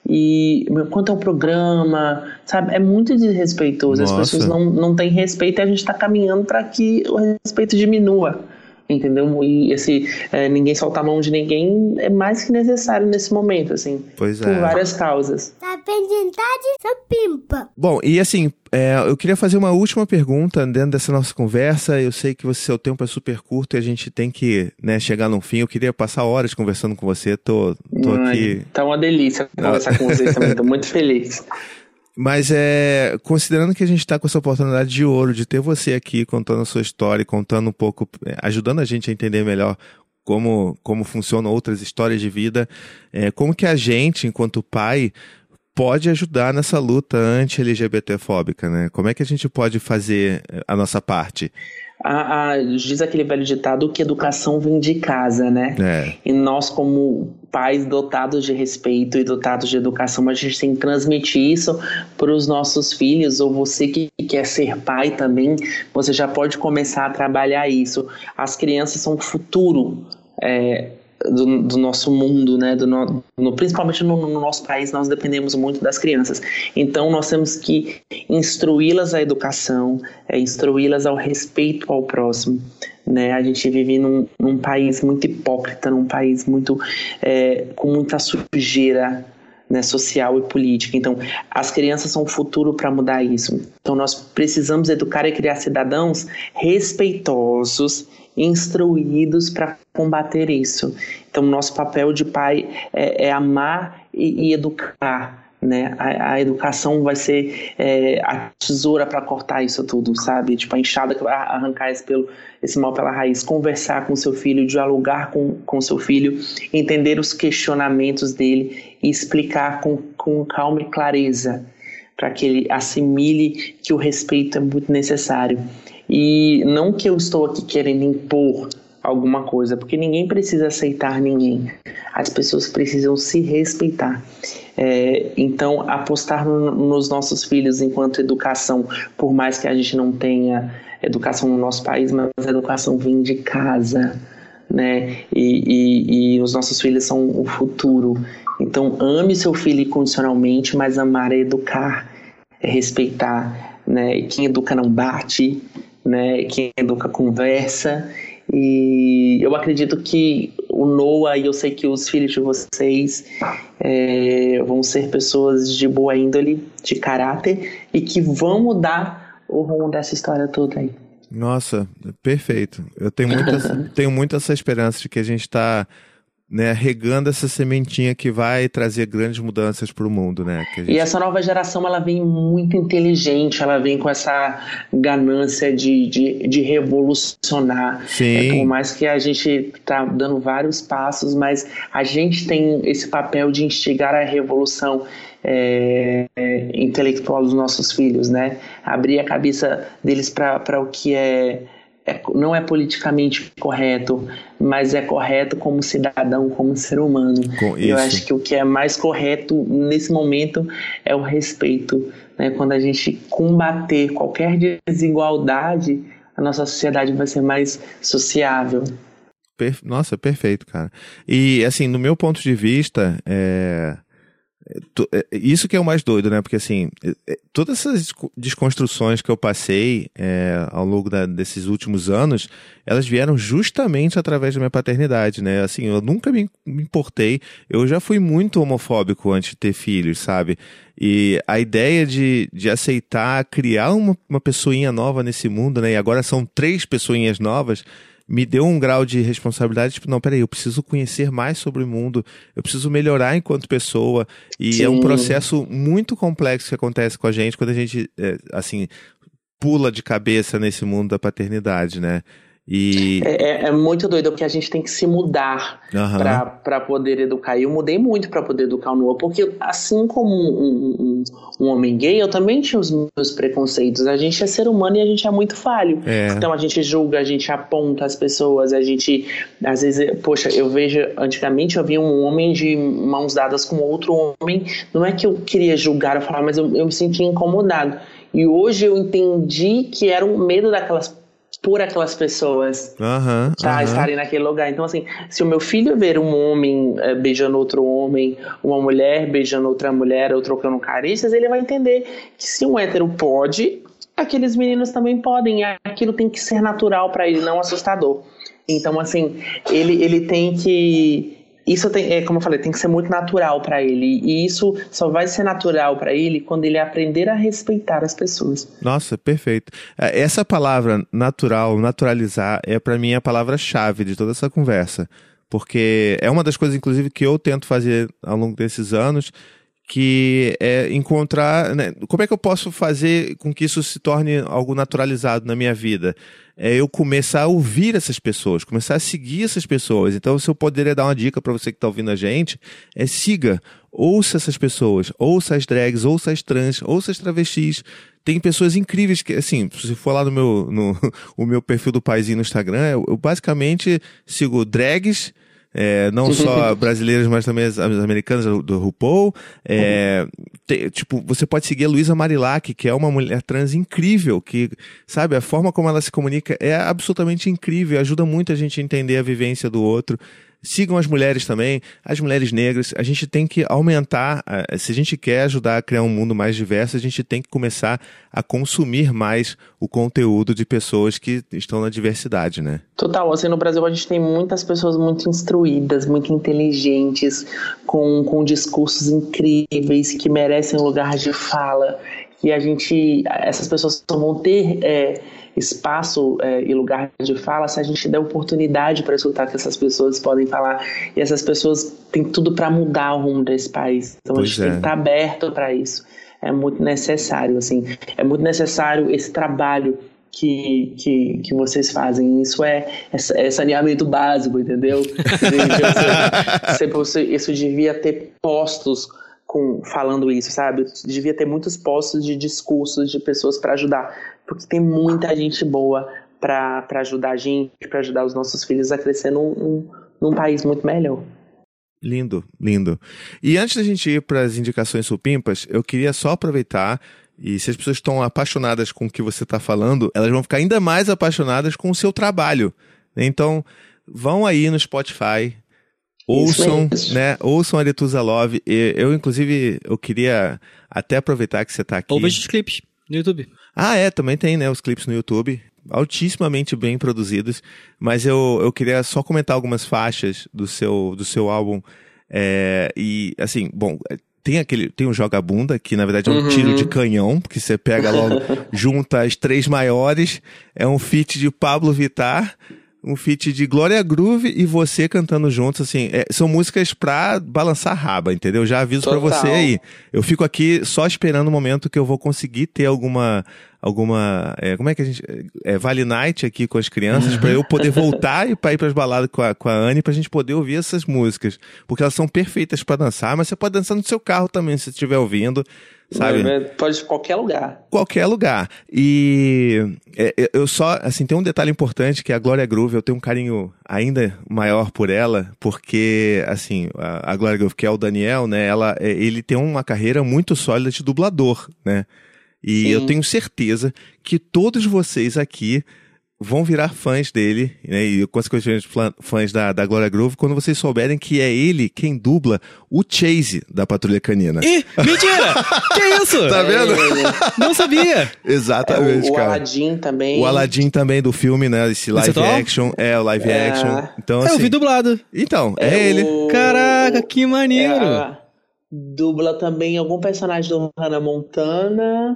E quanto ao programa, sabe, é muito desrespeitoso. Nossa. As pessoas não, não têm respeito e a gente está caminhando para que o respeito diminua. Entendeu? E esse é, ninguém soltar a mão de ninguém é mais que necessário nesse momento, assim. Pois é. Por várias causas. Tá pendentade, sua pimpa. Bom, e assim, é, eu queria fazer uma última pergunta dentro dessa nossa conversa. Eu sei que o seu tempo é super curto e a gente tem que, né, chegar no fim. Eu queria passar horas conversando com você. Tô, tô Ai, aqui... Tá uma delícia conversar com vocês também. Tô muito feliz. Mas é, considerando que a gente está com essa oportunidade de ouro de ter você aqui contando a sua história, contando um pouco, ajudando a gente a entender melhor como, como funcionam outras histórias de vida, é, como que a gente, enquanto pai, pode ajudar nessa luta anti-L G B T fóbica, né? Como é que a gente pode fazer a nossa parte? A, a, diz aquele velho ditado que educação vem de casa, né? É. E nós, como pais dotados de respeito e dotados de educação, a gente tem que transmitir isso para os nossos filhos, ou você que quer ser pai também, você já pode começar a trabalhar isso. As crianças são o futuro é, do, do nosso mundo, né? Do no, no, principalmente no, no nosso país, nós dependemos muito das crianças. Então, nós temos que instruí-las à educação, é, instruí-las ao respeito ao próximo. Né? A gente vive num, num país muito hipócrita, num país muito, é, com muita sujeira, né, social e política. Então, as crianças são o futuro para mudar isso. Então, nós precisamos educar e criar cidadãos respeitosos, instruídos para combater isso. Então, nosso papel de pai é, é amar e, e educar. Né? A, a educação vai ser é, a tesoura para cortar isso tudo, sabe? Tipo, a enxada que vai arrancar esse, pelo, esse mal pela raiz. Conversar com seu filho, dialogar com, com seu filho, entender os questionamentos dele e explicar com, com calma e clareza, para que ele assimile que o respeito é muito necessário. E não que eu estou aqui querendo impor alguma coisa, porque ninguém precisa aceitar ninguém. As pessoas precisam se respeitar. É, então, apostar no, nos nossos filhos enquanto educação, por mais que a gente não tenha educação no nosso país, mas a educação vem de casa, né? E, e, e os nossos filhos são o futuro. Então, ame seu filho incondicionalmente, mas amar é educar, é respeitar, né? Quem educa não bate, né? Quem educa conversa. E eu acredito que o Noah, e eu sei que os filhos de vocês é, vão ser pessoas de boa índole, de caráter, e que vão mudar o rumo dessa história toda aí. Nossa, perfeito. Eu tenho muito, tenho muito essa esperança de que a gente está, né, regando essa sementinha que vai trazer grandes mudanças para o mundo, né? Que a gente... E essa nova geração, ela vem muito inteligente, ela vem com essa ganância de, de, de revolucionar. Sim. É, por mais que a gente tá dando vários passos, mas a gente tem esse papel de instigar a revolução é, é, intelectual dos nossos filhos, né? Abrir a cabeça deles para o que é... É, não é politicamente correto, mas é correto como cidadão, como ser humano. Eu acho que o que é mais correto nesse momento é o respeito, né? Quando a gente combater qualquer desigualdade, a nossa sociedade vai ser mais sociável. Per... Nossa, perfeito, cara. E assim, no meu ponto de vista, é... isso que é o mais doido, né? Porque assim, todas essas desconstruções que eu passei é, ao longo da, desses últimos anos, elas vieram justamente através da minha paternidade, né? Assim, eu nunca me importei, eu já fui muito homofóbico antes de ter filhos, sabe? E a ideia de, de aceitar, criar uma, uma pessoinha nova nesse mundo, né? E agora são três pessoinhas novas, me deu um grau de responsabilidade, tipo, não, peraí, eu preciso conhecer mais sobre o mundo, eu preciso melhorar enquanto pessoa, e Sim. é um processo muito complexo que acontece com a gente quando a gente, é, assim, pula de cabeça nesse mundo da paternidade, né? E... É, é muito doido, porque a gente tem que se mudar uhum. para poder educar. E eu mudei muito para poder educar o Noah, porque assim como um, um, um homem gay, eu também tinha os meus preconceitos. A gente é ser humano e a gente é muito falho. É. Então a gente julga, a gente aponta as pessoas, a gente, às vezes, poxa, eu vejo, antigamente eu via um homem de mãos dadas com outro homem, não é que eu queria julgar, eu falava, mas eu, eu me sentia incomodado. E hoje eu entendi que era um medo daquelas por aquelas pessoas uhum, tá, uhum. estarem naquele lugar. Então, assim, se o meu filho ver um homem é, beijando outro homem, uma mulher beijando outra mulher ou trocando carícias, ele vai entender que se um hétero pode, aqueles meninos também podem. Aquilo tem que ser natural para ele, não assustador. Então, assim, ele, ele tem que... Isso tem, é, como eu falei, tem que ser muito natural para ele. E isso só vai ser natural para ele quando ele aprender a respeitar as pessoas. Nossa, perfeito. Essa palavra natural, naturalizar, é para mim a palavra-chave de toda essa conversa. Porque é uma das coisas, inclusive, que eu tento fazer ao longo desses anos, que é encontrar, né, como é que eu posso fazer com que isso se torne algo naturalizado na minha vida? É eu começar a ouvir essas pessoas, começar a seguir essas pessoas. Então, se eu poderia dar uma dica para você que está ouvindo a gente, é siga, ouça essas pessoas, ouça as drags, ouça as trans, ouça as travestis. Tem pessoas incríveis que, assim, se for lá no meu, no, o meu perfil do Paizinho no Instagram, eu, eu basicamente sigo drags, É, não só brasileiras, mas também as, as americanas do, do RuPaul. É, te, tipo, você pode seguir a Luísa Marilac, que é uma mulher trans incrível, que, sabe, a forma como ela se comunica é absolutamente incrível, ajuda muito a gente a entender a vivência do outro. Sigam as mulheres também, as mulheres negras. A gente tem que aumentar, se a gente quer ajudar a criar um mundo mais diverso, a gente tem que começar a consumir mais o conteúdo de pessoas que estão na diversidade, né? Total, assim, no Brasil a gente tem muitas pessoas muito instruídas, muito inteligentes, com, com discursos incríveis, que merecem lugar de fala, que a gente, essas pessoas só vão ter... É, espaço é, e lugar de fala se a gente der oportunidade para escutar que essas pessoas podem falar, e essas pessoas têm tudo para mudar o rumo desse país, então pois a gente é. tem que estar aberto para isso. É muito necessário, assim, é muito necessário esse trabalho que, que, que vocês fazem. Isso é, é, é saneamento básico, entendeu? Você, você, isso devia ter postos com, falando isso, sabe? Devia ter muitos postos de discursos de pessoas para ajudar, porque tem muita gente boa para ajudar a gente, para ajudar os nossos filhos a crescer num, num, num país muito melhor. Lindo, lindo. E antes da gente ir para as indicações supimpas, eu queria só aproveitar, e se as pessoas estão apaixonadas com o que você está falando, elas vão ficar ainda mais apaixonadas com o seu trabalho. Então, vão aí no Spotify, ouçam, né, ouçam Aretusa Love. Eu, inclusive, eu queria até aproveitar que você está aqui. Ou veja os clipes no YouTube. Ah, é, também tem, né, os clipes no YouTube, altissimamente bem produzidos, mas eu, eu queria só comentar algumas faixas do seu, do seu álbum, é, e, assim, bom, tem aquele, tem um Joga Bunda, que na verdade é um uhum. tiro de canhão, porque você pega logo, junta as três maiores, é um feat de Pablo Vittar, um feat de Glória Groove e você cantando juntos, assim, é, são músicas pra balançar a raba, entendeu? Já aviso Total. pra você aí. Eu fico aqui só esperando o momento que eu vou conseguir ter alguma, alguma, é, como é que a gente, é, Vale Night aqui com as crianças, pra eu poder voltar e pra ir pras baladas com a, com a Anne, pra gente poder ouvir essas músicas, porque elas são perfeitas pra dançar, mas você pode dançar no seu carro também, se você estiver ouvindo. Sabe? Pode ir qualquer lugar. Qualquer lugar. E é, eu só, assim, tem um detalhe importante que a Glória Groove, eu tenho um carinho ainda maior por ela, porque, assim, a, a Glória Groove, que é o Daniel, né, ela, ele tem uma carreira muito sólida de dublador, né? E Sim. eu tenho certeza que todos vocês aqui vão virar fãs dele, né, e consequentemente fãs da, da Glória Groove, quando vocês souberem que é ele quem dubla o Chase da Patrulha Canina. Ih, mentira! Que isso? Tá vendo? É, não sabia. Exatamente, é, o, cara. O Aladdin também. O Aladdin também do filme, né, esse live Esse action. É, o live é. action. Então, assim, eu vi dublado. Então, é, é ele. O... Caraca, que maneiro. É, dubla também algum personagem do Hannah Montana.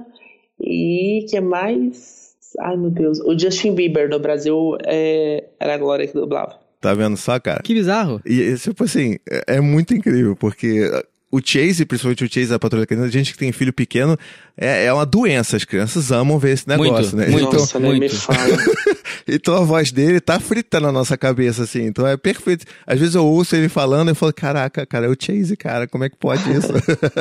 E que é mais... Ai, meu Deus. O Justin Bieber no Brasil é... era a Glória que dublava. Tá vendo só, cara? Que bizarro. E, tipo assim, é, é muito incrível, porque o Chase, principalmente o Chase da Patrulha Canina, a gente que tem filho pequeno, é, é uma doença. As crianças amam ver esse negócio, muito, né? Muito, Nossa, muito. Me fala. Então a voz dele tá frita na nossa cabeça, assim. Então é perfeito. Às vezes eu ouço ele falando e falo, caraca, cara, é o Chase, cara. Como é que pode isso?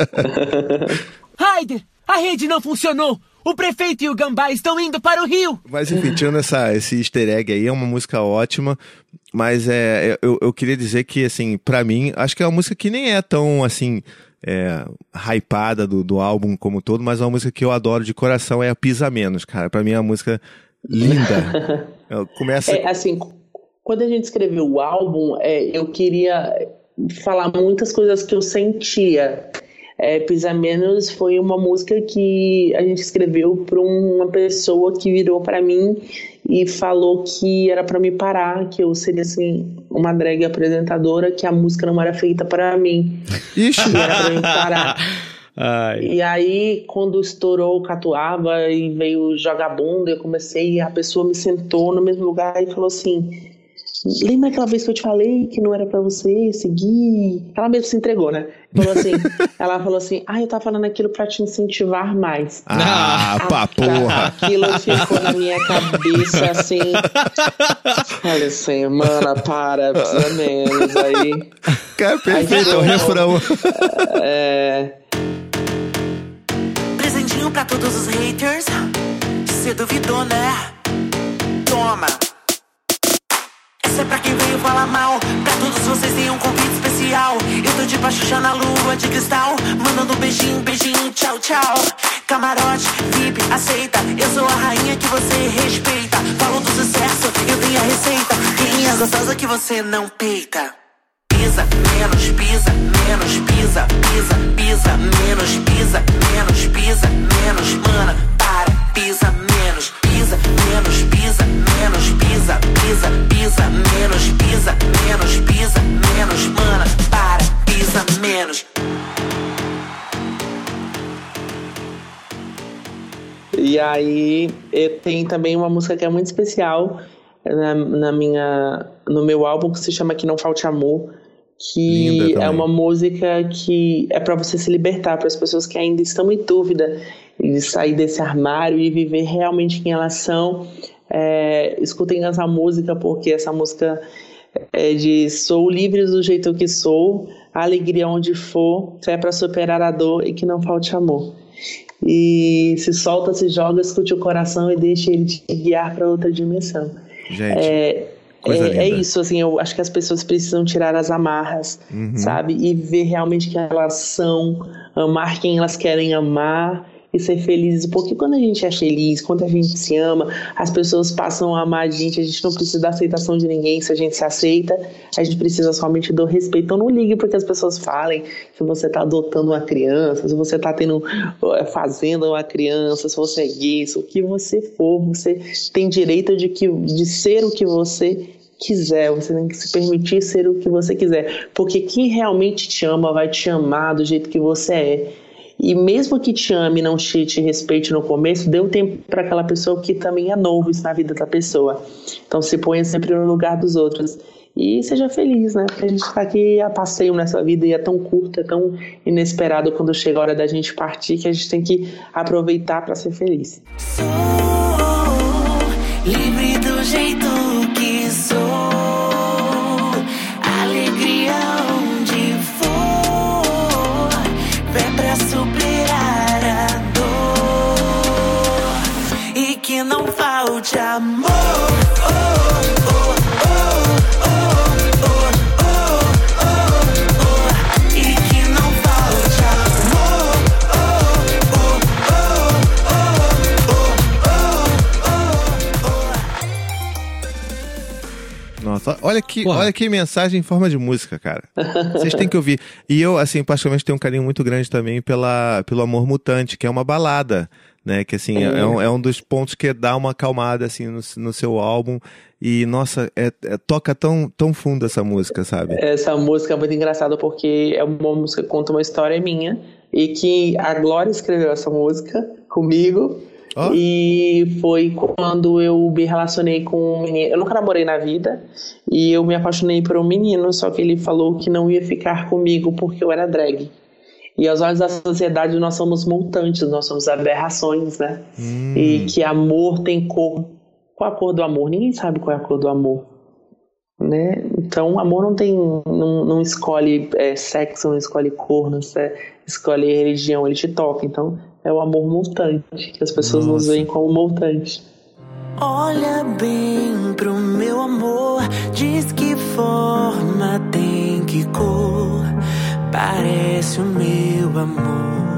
Ryder, a rede não funcionou. O prefeito e o Gambá estão indo para o Rio. Mas enfim, tirando essa, esse easter egg aí, é uma música ótima. Mas é, eu, eu queria dizer que, assim, pra mim, acho que é uma música que nem é tão, assim, é, hypada do, do álbum como todo, mas é uma música que eu adoro de coração, é a Pisa Menos, cara. Pra mim é uma música linda. Começa... É, assim, quando a gente escreveu o álbum, é, eu queria falar muitas coisas que eu sentia. É, Pisa Menos foi uma música que a gente escreveu para uma pessoa que virou para mim e falou que era para me parar, que eu seria assim uma drag apresentadora, que a música não era feita para mim. Ixi. Que era para me parar. Ai. E aí, quando estourou o Catuaba e veio Joga Bunda, eu comecei, a pessoa me sentou no mesmo lugar e falou assim: lembra aquela vez que eu te falei que não era pra você seguir? Ela mesmo se entregou, né? Falou assim, ela falou assim, ah, eu tava falando aquilo pra te incentivar mais. Ah, pá, porra. Aquilo ficou na minha cabeça, assim. Olha assim, mana, para, precisa menos. Aí... Cara, perfeito, é o refrão. É... Presentinho pra todos os haters. Cê duvidou, né? Toma. Essa é pra quem veio falar mal. Pra todos vocês tem um convite especial. Eu tô de Pachucha na lua de cristal, mandando um beijinho, beijinho, tchau, tchau. Camarote, V I P, aceita. Eu sou a rainha que você respeita. Falo do sucesso, eu tenho a receita. Quem é gostosa que você não peita? pisa, menos pisa, menos pisa, pisa, pisa, menos pisa, menos pisa, menos, mana, para, pisa, menos, pisa, menos pisa, menos pisa, pisa, pisa, menos pisa, menos pisa, menos, mana, para, pisa, menos. E aí, tem também uma música que é muito especial na, na minha, no meu álbum, que se chama Que Não Falte Amor, que é uma música que é para você se libertar, para as pessoas que ainda estão em dúvida de sair desse armário e viver realmente quem elas são. É, escutem essa música, porque essa música é de sou livre do jeito que sou, alegria onde for, fé para superar a dor e que não falte amor. E se solta, se joga, escute o coração e deixe ele te guiar para outra dimensão. Gente, é, é, é isso, assim, eu acho que as pessoas precisam tirar as amarras, uhum. sabe? E ver realmente quem elas são, amar quem elas querem amar e ser felizes. Porque quando a gente é feliz, quando a gente se ama, as pessoas passam a amar a gente. A gente não precisa da aceitação de ninguém. Se a gente se aceita, a gente precisa somente do respeito. Então não ligue porque as pessoas falem se você está adotando uma criança, se você está tendo, fazendo uma criança, se você é gay, se o que você for, você tem direito de, que, de ser o que você quiser. Você tem que se permitir ser o que você quiser, porque quem realmente te ama vai te amar do jeito que você é. E mesmo que te ame e não te, te respeite no começo, dê um tempo para aquela pessoa que também é novo isso na vida da pessoa. Então se ponha sempre no lugar dos outros. E seja feliz, né? Porque a gente está aqui a passeio nessa vida e é tão curto, é tão inesperado quando chega a hora da gente partir, que a gente tem que aproveitar para ser feliz. Sou livre do jeito que sou, alegria onde for, vem pra superar a dor e que não falte amor. Oh, oh, oh, oh, oh, oh, oh, oh, e que não falte amor. Oh, oh, oh, oh, oh, oh. Nossa, olha que, olha que mensagem em forma de música, cara. Vocês têm que ouvir. E eu, assim, particularmente tenho um carinho muito grande também pela, pelo Amor Mutante, que é uma balada, né? Que, assim, é, é, um, é um dos pontos que dá uma acalmada, assim, no, no seu álbum. E, nossa, é, é, toca tão, tão fundo essa música, sabe? Essa música é muito engraçada porque é uma música que conta uma história minha e que a Glória escreveu essa música comigo. Oh. E foi quando eu me relacionei com um menino. Eu nunca namorei na vida e eu me apaixonei por um menino, só que ele falou que não ia ficar comigo porque eu era drag. E aos olhos da sociedade nós somos mutantes, nós somos aberrações, né? Hum. E que amor tem cor. Qual a cor do amor? Ninguém sabe qual é a cor do amor, né? Então o amor não tem, não, não escolhe é, sexo, não escolhe cor, não escolhe religião, ele te toca. Então é o amor mutante, que as pessoas Nossa. Nos veem como mutante. Olha bem pro meu amor, diz que forma tem, que cor parece o meu amor.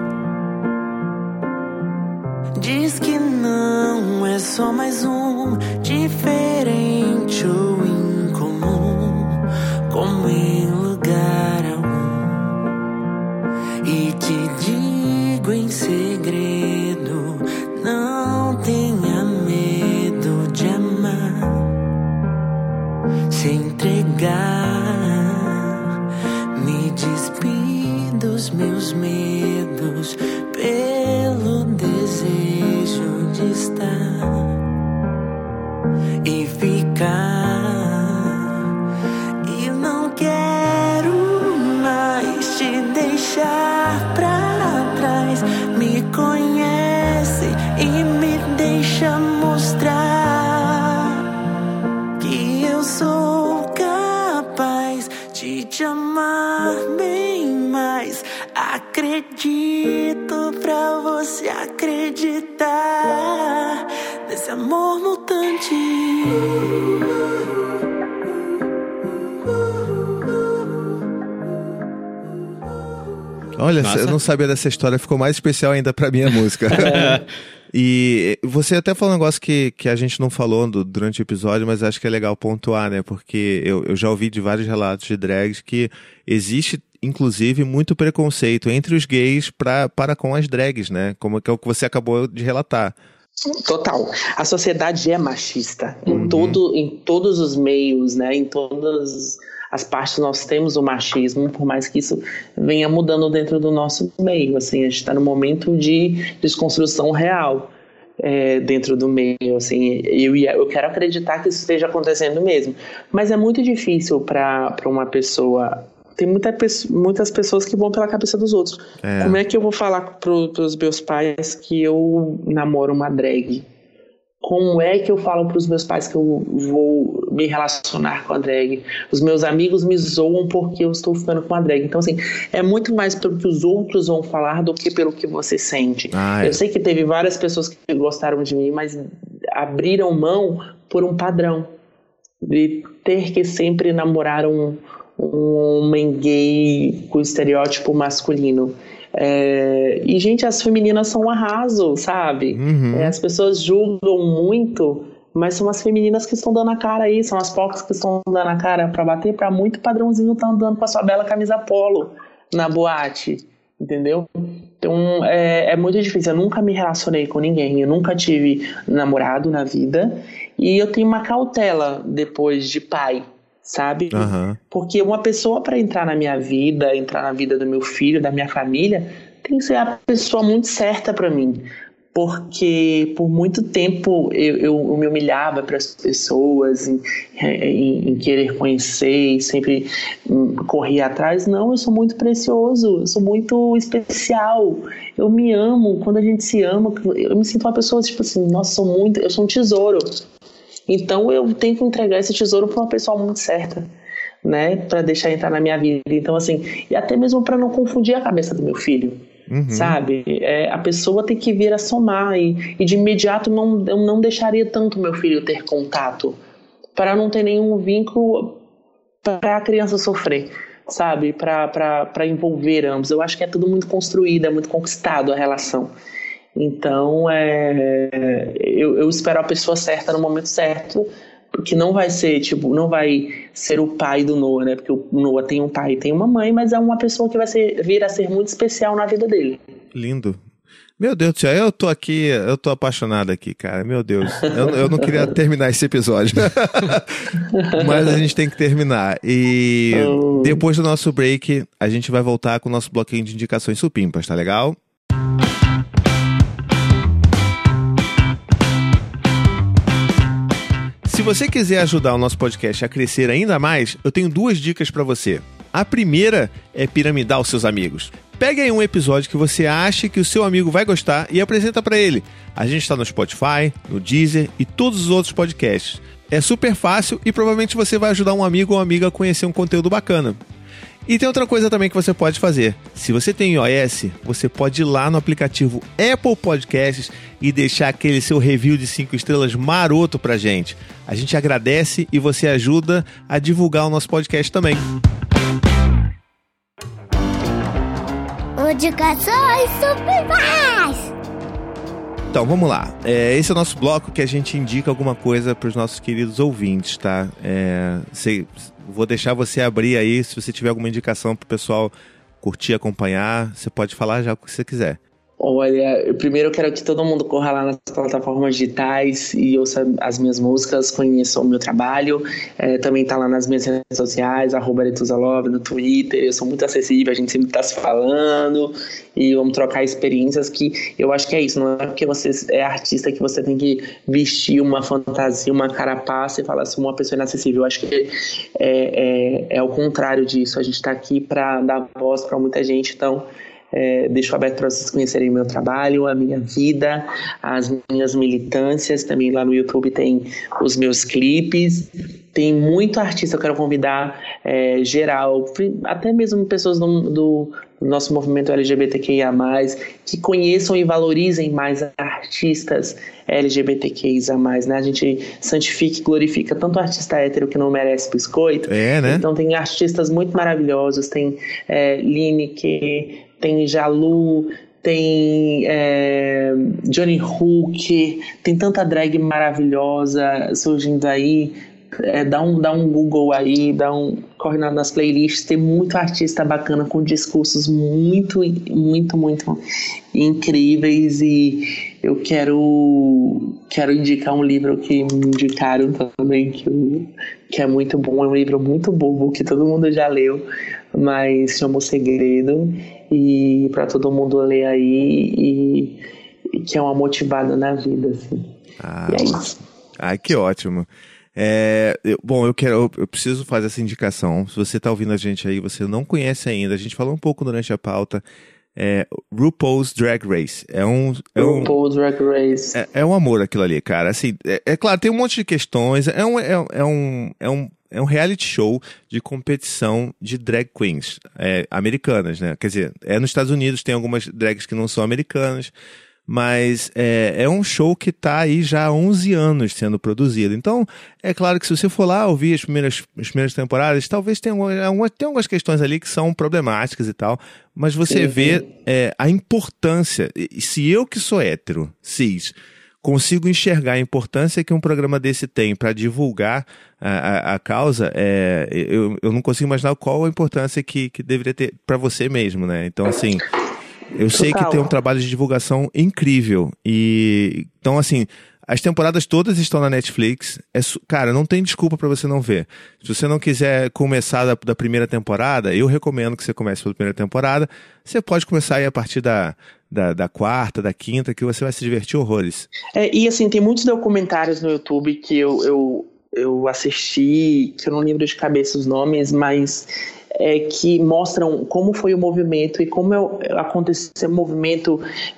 Diz que não é só mais um, diferente ou incomum, como em lugar algum. E te digo em segredo, não tenha medo de amar, se entregar. Me despi dos meus medos pelo desejo de estar e ficar. E não quero mais te deixar pra trás. Me conhece e me deixa mostrar que eu sou capaz de te amar bem mais. Acredito pra você acreditar nesse amor mutante. Olha, Nossa. Eu não sabia dessa história, ficou mais especial ainda pra minha música. É. E você até falou um negócio que, que a gente não falou do, durante o episódio, mas acho que é legal pontuar, né? Porque eu, eu já ouvi de vários relatos de drags que existe, inclusive, muito preconceito entre os gays pra, para com as drags, né? Como que é o que você acabou de relatar. Total. A sociedade é machista em, todo, em todos os meios, né? Em todas as partes nós temos o machismo, por mais que isso venha mudando dentro do nosso meio. Assim, a gente está num momento de desconstrução real é, dentro do meio. Assim, eu, eu quero acreditar que isso esteja acontecendo mesmo. Mas é muito difícil para uma pessoa... Tem muita, muitas pessoas que vão pela cabeça dos outros. É. Como é que eu vou falar para os meus pais que eu namoro uma drag? Como é que eu falo para os meus pais que eu vou me relacionar com a drag? Os meus amigos me zoam porque eu estou ficando com a drag. Então, assim, é muito mais pelo que os outros vão falar do que pelo que você sente. Ah, é. Eu sei que teve várias pessoas que gostaram de mim, mas abriram mão por um padrão. De ter que sempre namorar um, um homem gay com estereótipo masculino. É, e, gente, as femininas são um arraso, sabe? Uhum. É, as pessoas julgam muito, mas são as femininas que estão dando a cara aí, são as poucas que estão dando a cara pra bater pra muito padrãozinho tá andando com a sua bela camisa polo na boate, entendeu? Então é, é muito difícil. Eu nunca me relacionei com ninguém, eu nunca tive namorado na vida, e eu tenho uma cautela depois de pai, sabe? Uhum. Porque uma pessoa para entrar na minha vida, entrar na vida do meu filho, da minha família, tem que ser a pessoa muito certa para mim. Porque por muito tempo eu, eu, eu me humilhava para as pessoas em, em, em querer conhecer e sempre corria atrás. Não, eu sou muito precioso, eu sou muito especial, eu me amo. Quando a gente se ama, eu me sinto uma pessoa tipo assim, nossa, sou muito, eu sou um tesouro. Então eu tenho que entregar esse tesouro para uma pessoa muito certa, né, para deixar entrar na minha vida. Então, assim, e até mesmo para não confundir a cabeça do meu filho, uhum. sabe? É, a pessoa tem que vir a somar e, e de imediato não, eu não deixaria tanto meu filho ter contato para não ter nenhum vínculo para a criança sofrer, sabe? Para envolver ambos. Eu acho que é tudo muito construído, é muito conquistado a relação. Então, é, eu, eu espero a pessoa certa no momento certo, porque não vai ser, tipo, não vai ser o pai do Noah, né? Porque o Noah tem um pai e tem uma mãe, mas é uma pessoa que vai ser, vir a ser muito especial na vida dele. Lindo. Meu Deus do céu, eu tô aqui, eu tô apaixonado aqui, cara, meu Deus. Eu, eu não queria terminar esse episódio, mas a gente tem que terminar. E oh. depois do nosso break, a gente vai voltar com o nosso bloquinho de indicações supimpas, tá legal? Se você quiser ajudar o nosso podcast a crescer ainda mais, eu tenho duas dicas para você. A primeira é piramidar os seus amigos. Pegue aí um episódio que você acha que o seu amigo vai gostar e apresenta para ele. A gente está no Spotify, no Deezer e todos os outros podcasts. É super fácil e provavelmente você vai ajudar um amigo ou amiga a conhecer um conteúdo bacana. E tem outra coisa também que você pode fazer. Se você tem iOS, você pode ir lá no aplicativo Apple Podcasts e deixar aquele seu review de cinco estrelas maroto pra gente. A gente agradece e você ajuda a divulgar o nosso podcast também. Indicações supimpas! Então, vamos lá. É, esse é o nosso bloco que a gente indica alguma coisa para os nossos queridos ouvintes, tá? É, sei, vou deixar você abrir aí, se você tiver alguma indicação para o pessoal curtir, acompanhar, você pode falar já o que você quiser. Olha, eu primeiro quero que todo mundo corra lá nas plataformas digitais e ouça as minhas músicas, conheça o meu trabalho. É, também tá lá nas minhas redes sociais, arroba Arethusalove, no Twitter. Eu sou muito acessível, a gente sempre tá se falando e vamos trocar experiências, que eu acho que é isso. Não é porque você é artista que você tem que vestir uma fantasia, uma carapaça e falar assim, uma pessoa inacessível. Eu acho que é, é, é o contrário disso. A gente tá aqui para dar voz para muita gente, então... É, deixo aberto para vocês conhecerem o meu trabalho, a minha vida, as minhas militâncias. Também lá no YouTube tem os meus clipes. Tem muito artista, eu quero convidar é, geral, até mesmo pessoas do, do nosso movimento L G B T Q I A mais, que conheçam e valorizem mais artistas L G B T Q I A mais, né? A gente santifica e glorifica tanto artista hétero que não merece biscoito. É, né? Então tem artistas muito maravilhosos, tem é, Lineker, tem Jalu, tem é, Johnny Hook, tem tanta drag maravilhosa surgindo aí. É, dá, um, dá um Google aí, dá um, corre nas playlists, tem muito artista bacana com discursos muito, muito, muito incríveis. E eu quero, quero indicar um livro que me indicaram também, que, eu, que é muito bom, é um livro muito bobo, que todo mundo já leu, mas chama O Segredo, e para todo mundo ler aí, e, e que é uma motivada na vida, assim. Ah, e é isso. Ai, que ótimo. É, eu, bom, eu quero, eu, eu preciso fazer essa indicação. Se você está ouvindo a gente aí, você não conhece ainda, a gente falou um pouco durante a pauta. É, RuPaul's Drag Race. É um, é RuPaul's um, Drag Race. É, é um amor aquilo ali, cara. Assim, é, é claro, tem um monte de questões. É um, é, é um, é um, é um reality show de competição de drag queens é, americanas, né? Quer dizer, é nos Estados Unidos, tem algumas drags que não são americanas. Mas é, é um show que está aí já há onze anos sendo produzido. Então, é claro que se você for lá ouvir as primeiras, as primeiras temporadas, talvez tenha algumas, tenha algumas questões ali que são problemáticas e tal, mas você sim, vê sim. É, a importância. E se eu que sou hétero, cis, consigo enxergar a importância que um programa desse tem para divulgar a, a, a causa, é, eu, eu não consigo imaginar qual a importância que, que deveria ter para você mesmo, né? Então, assim... Eu sei Total. que tem um trabalho de divulgação incrível. E então, assim, as temporadas todas estão na Netflix. É, cara, não tem desculpa pra você não ver. Se você não quiser começar da, da primeira temporada, eu recomendo que você comece pela primeira temporada. Você pode começar aí a partir da, da, da quarta, da quinta, que você vai se divertir horrores. É, e assim, tem muitos documentários no YouTube que eu, eu, eu assisti, que eu não lembro de cabeça os nomes, mas... É, que mostram como foi o movimento e como é, aconteceu o movimento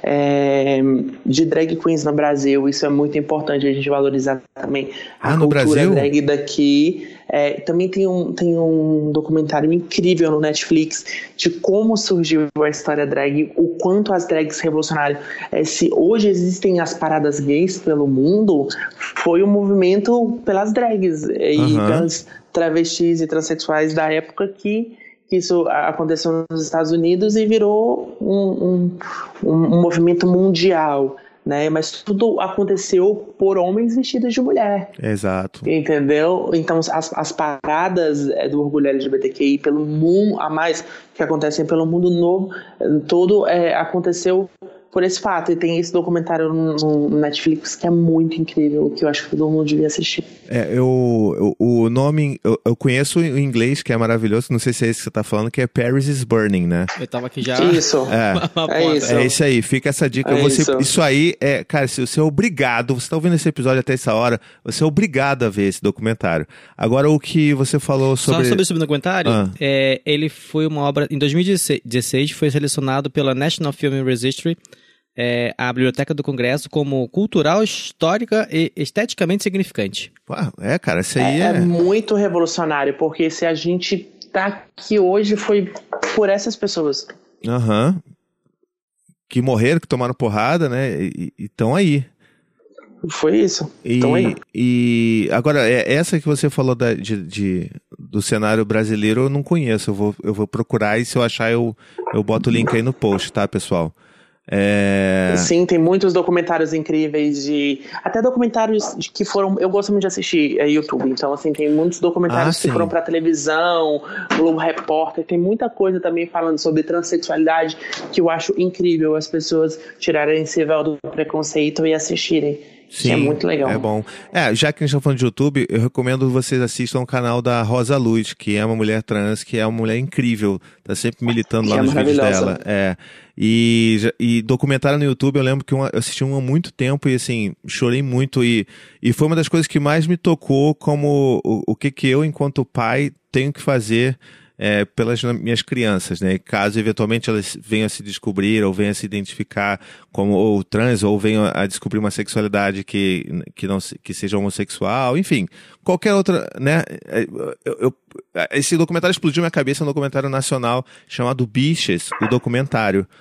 é, de drag queens no Brasil. Isso é muito importante a gente valorizar também a ah, cultura Brasil? drag daqui. É, também tem um, tem um documentário incrível no Netflix de como surgiu a história drag, o quanto as drags revolucionaram. É, se hoje existem as paradas gays pelo mundo, foi um movimento pelas drags e uhum. pelas travestis e transexuais da época que, que isso aconteceu nos Estados Unidos e virou um, um, um movimento mundial, né? Mas tudo aconteceu por homens vestidos de mulher. Exato. Entendeu? Então as, as paradas do orgulho L G B T Q I pelo mundo, a mais que acontecem pelo mundo novo, todo é, aconteceu por esse fato. E tem esse documentário no, no Netflix que é muito incrível, que eu acho que todo mundo devia assistir. É, eu, eu, o nome, eu, eu conheço em inglês, que é maravilhoso, não sei se é esse que você tá falando, que é Paris is Burning, né? Eu tava aqui já. Isso. É, é isso. É isso aí, fica essa dica. É você, isso. isso aí é, cara, se você é obrigado, você tá ouvindo esse episódio até essa hora, você é obrigado a ver esse documentário. Agora, o que você falou sobre... Só sobre esse documentário, ah. é, ele foi uma obra, em dois mil e dezesseis, foi selecionado pela National Film Registry, É, a Biblioteca do Congresso, como cultural, histórica e esteticamente significante. Uau, é, cara, isso aí é... é... É muito revolucionário, porque se a gente tá aqui hoje foi por essas pessoas. Aham. Uhum. Que morreram, que tomaram porrada, né? E estão aí. Foi isso. E, então aí. E agora, é, essa que você falou da, de, de, do cenário brasileiro, eu não conheço. Eu vou, eu vou procurar e se eu achar, eu, eu boto o link aí no post, tá, pessoal? É... Sim, tem muitos documentários incríveis de... Até documentários de que foram... Eu gosto muito de assistir é, YouTube, então assim, tem muitos documentários ah, que sim. foram pra televisão, Globo Repórter, tem muita coisa também falando sobre transexualidade que eu acho incrível as pessoas tirarem esse véu do preconceito e assistirem. Sim, é muito legal. É bom. É, já que a gente está falando de YouTube, eu recomendo vocês assistam o canal da Rosa Luz, que é uma mulher trans, que é uma mulher incrível, tá sempre militando lá é nos vídeos dela. É. E, e documentário no YouTube, eu lembro que eu assisti um há muito tempo e assim, chorei muito e, e foi uma das coisas que mais me tocou como o, o que que eu, enquanto pai, tenho que fazer É, pelas minhas crianças, né? Caso eventualmente elas venham a se descobrir ou venham a se identificar como ou trans ou venham a descobrir uma sexualidade que, que, não, que seja homossexual, enfim, qualquer outra, né? Eu, eu, esse documentário explodiu minha cabeça, é um documentário nacional chamado Bichas, o documentário,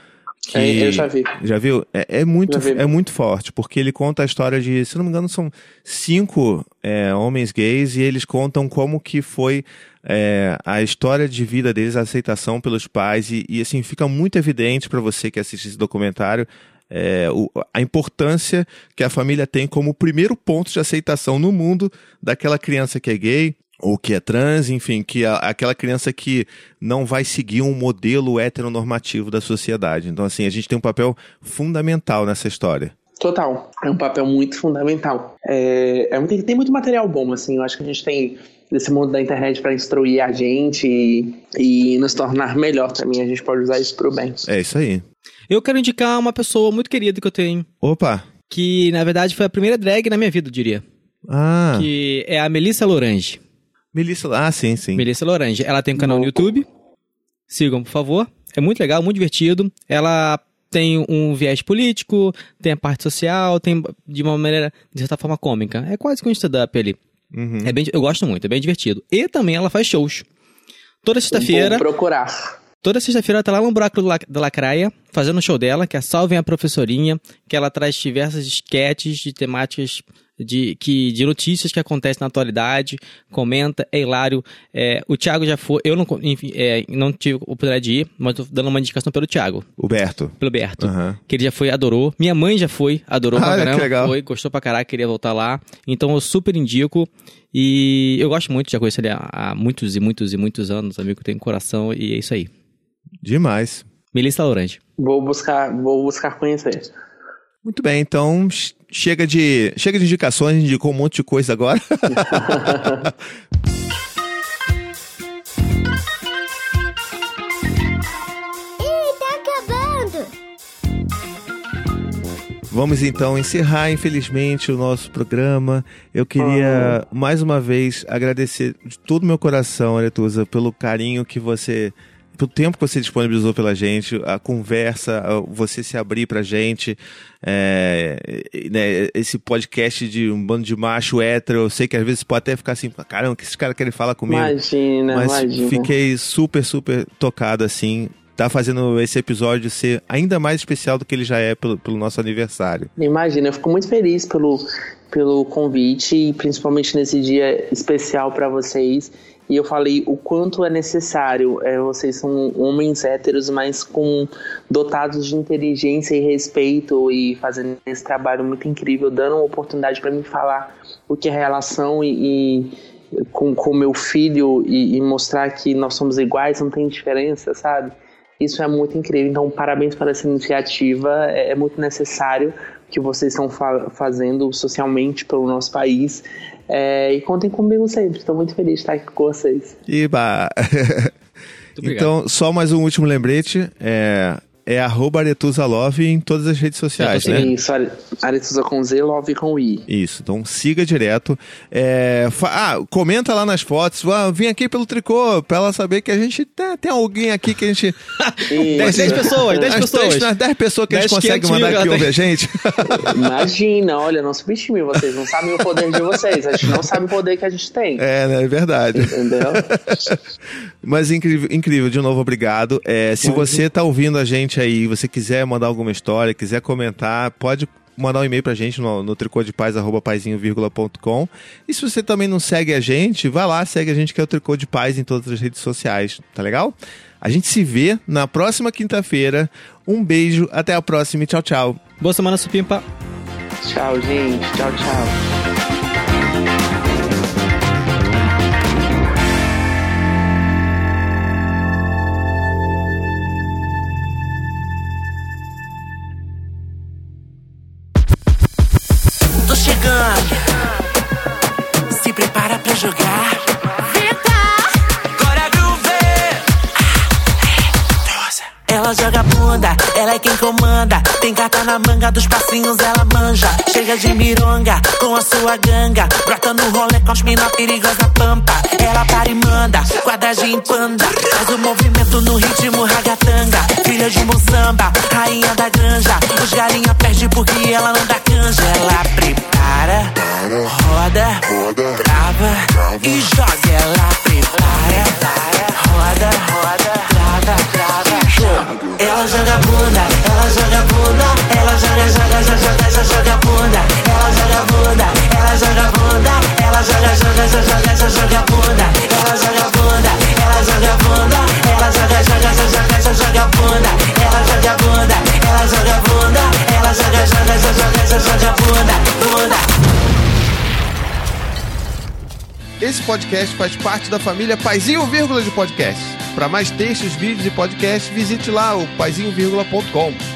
Que, é, eu já vi. Já viu? É, é, muito, Já vi. é muito forte, porque ele conta a história de, se não me engano, são cinco é, homens gays, e eles contam como que foi é, a história de vida deles, a aceitação pelos pais, e, e assim, fica muito evidente para você que assiste esse documentário, é, o, a importância que a família tem como o primeiro ponto de aceitação no mundo daquela criança que é gay, ou que é trans, enfim, que a, aquela criança que não vai seguir um modelo heteronormativo da sociedade. Então, assim, a gente tem um papel fundamental nessa história. Total, é um papel muito fundamental. É, é, tem, tem muito material bom, assim, eu acho que a gente tem esse mundo da internet para instruir a gente e, e nos tornar melhor também, a gente pode usar isso pro bem. É isso aí. Eu quero indicar uma pessoa muito querida que eu tenho. Opa! Que, na verdade, foi a primeira drag na minha vida, eu diria. Ah. Que é a Melissa Lorange. Melissa, ah, sim, sim. Melissa Lorange. Ela tem um canal no YouTube. Sigam, por favor. É muito legal, muito divertido. Ela tem um viés político, tem a parte social, tem de uma maneira, de certa forma, cômica. É quase que um stand-up ali. Uhum. É bem, eu gosto muito, é bem divertido. E também ela faz shows. Toda sexta-feira... Vou procurar. Toda sexta-feira ela tá lá no Buraco da Lacraia, fazendo o show dela, que é Salvem a Professorinha, que ela traz diversas esquetes de temáticas de, que, de notícias que acontecem na atualidade, comenta, é hilário. É, o Thiago já foi, eu não, enfim, é, não tive a oportunidade de ir, mas tô dando uma indicação pelo Thiago. O Berto. Pelo Berto. Uhum. Que ele já foi, adorou. Minha mãe já foi, adorou ah, pra caramba. Que legal. Foi, gostou pra caraca, queria voltar lá. Então eu super indico. E eu gosto muito, já conheço ele há, há muitos e muitos e muitos anos, amigo que tem coração, e é isso aí. Demais. Melissa Lorange. Vou buscar, vou buscar conhecer. Muito bem, então chega de, chega de indicações, indicou um monte de coisa agora. Ih, tá acabando! Vamos então encerrar, infelizmente, o nosso programa. Eu queria, oh. mais uma vez, agradecer de todo o meu coração, Aretusa, pelo carinho que você... pelo tempo que você disponibilizou pela gente, a conversa, você se abrir pra gente, é, né, esse podcast de um bando de macho hétero, eu sei que às vezes pode até ficar assim, caramba, que esses caras querem falar comigo. Imagina, Mas imagina. Fiquei super, super tocado, assim, tá fazendo esse episódio ser ainda mais especial do que ele já é pelo, pelo nosso aniversário. Imagina, eu fico muito feliz pelo, pelo convite, e principalmente nesse dia especial pra vocês. E eu falei o quanto é necessário, é, vocês são homens héteros, mas com dotados de inteligência e respeito, e fazendo esse trabalho muito incrível, dando uma oportunidade para mim falar o que é relação e, e com o meu filho, e, e mostrar que nós somos iguais, não tem diferença, sabe? Isso é muito incrível, então parabéns por essa iniciativa, é, é muito necessário que vocês estão fa- fazendo socialmente pelo nosso país. É, e contem comigo sempre, estou muito feliz de estar aqui com vocês. Iba! Então, só mais um último lembrete, é, é arroba AretusaLove em todas as redes sociais, né? Isso, Aretusa com Z, Love com I. Isso, então siga direto. É, fa- ah, comenta lá nas fotos, ah, vim aqui pelo tricô, pra ela saber que a gente tem, tem alguém aqui que a gente... dez pessoas, dez pessoas. dez pessoas que a gente consegue mandar aqui ouvir a gente. Imagina, olha, não subestime vocês, não sabem o poder de vocês, a gente não sabe o poder que a gente tem. É, né, é verdade. Entendeu? Mas incrível, incrível, de novo, obrigado. É, se você tá ouvindo a gente aí, você quiser mandar alguma história, quiser comentar, pode mandar um e-mail pra gente no, no tricôdepaz arroba paizinho vírgula ponto com. E se você também não segue a gente, vai lá, segue a gente, que é o Tricô de Paz em todas as redes sociais, tá legal? A gente se vê na próxima quinta-feira. Um beijo, até a próxima e tchau, tchau. Boa semana, Supimpa. Tchau, gente. Tchau, tchau. Tô chegando, se prepara pra jogar. Agora groove. Ela joga bunda, ela é quem comanda. Tem gata na manga, dos passinhos ela manja. Chega de mironga, com a sua ganga. Brota no rolê com as mina perigosa pampa. Ela para e manda, quadradinho panda. Faz o movimento no ritmo ragatanga. Filha de Moçamba, rainha da granja. Os galinha perde porque ela não dá canja. Ela prepara, roda, trava e joga. Ela prepara, roda, roda, trava, trava, joga. Ela joga bunda, ela joga bunda, ela joga, joga, joga, joga, joga bunda, ela joga bunda, ela joga bunda, ela joga, joga, joga, joga, joga bunda, ela joga bunda, ela joga bunda, ela joga, joga, joga, joga, joga bunda, ela joga bunda, ela joga bunda, ela joga, joga, joga, joga, joga bunda, bunda. Esse podcast faz parte da família Paizinho Vírgula de Podcast. Para mais textos, vídeos e podcasts, visite lá o paizinho vírgula ponto com.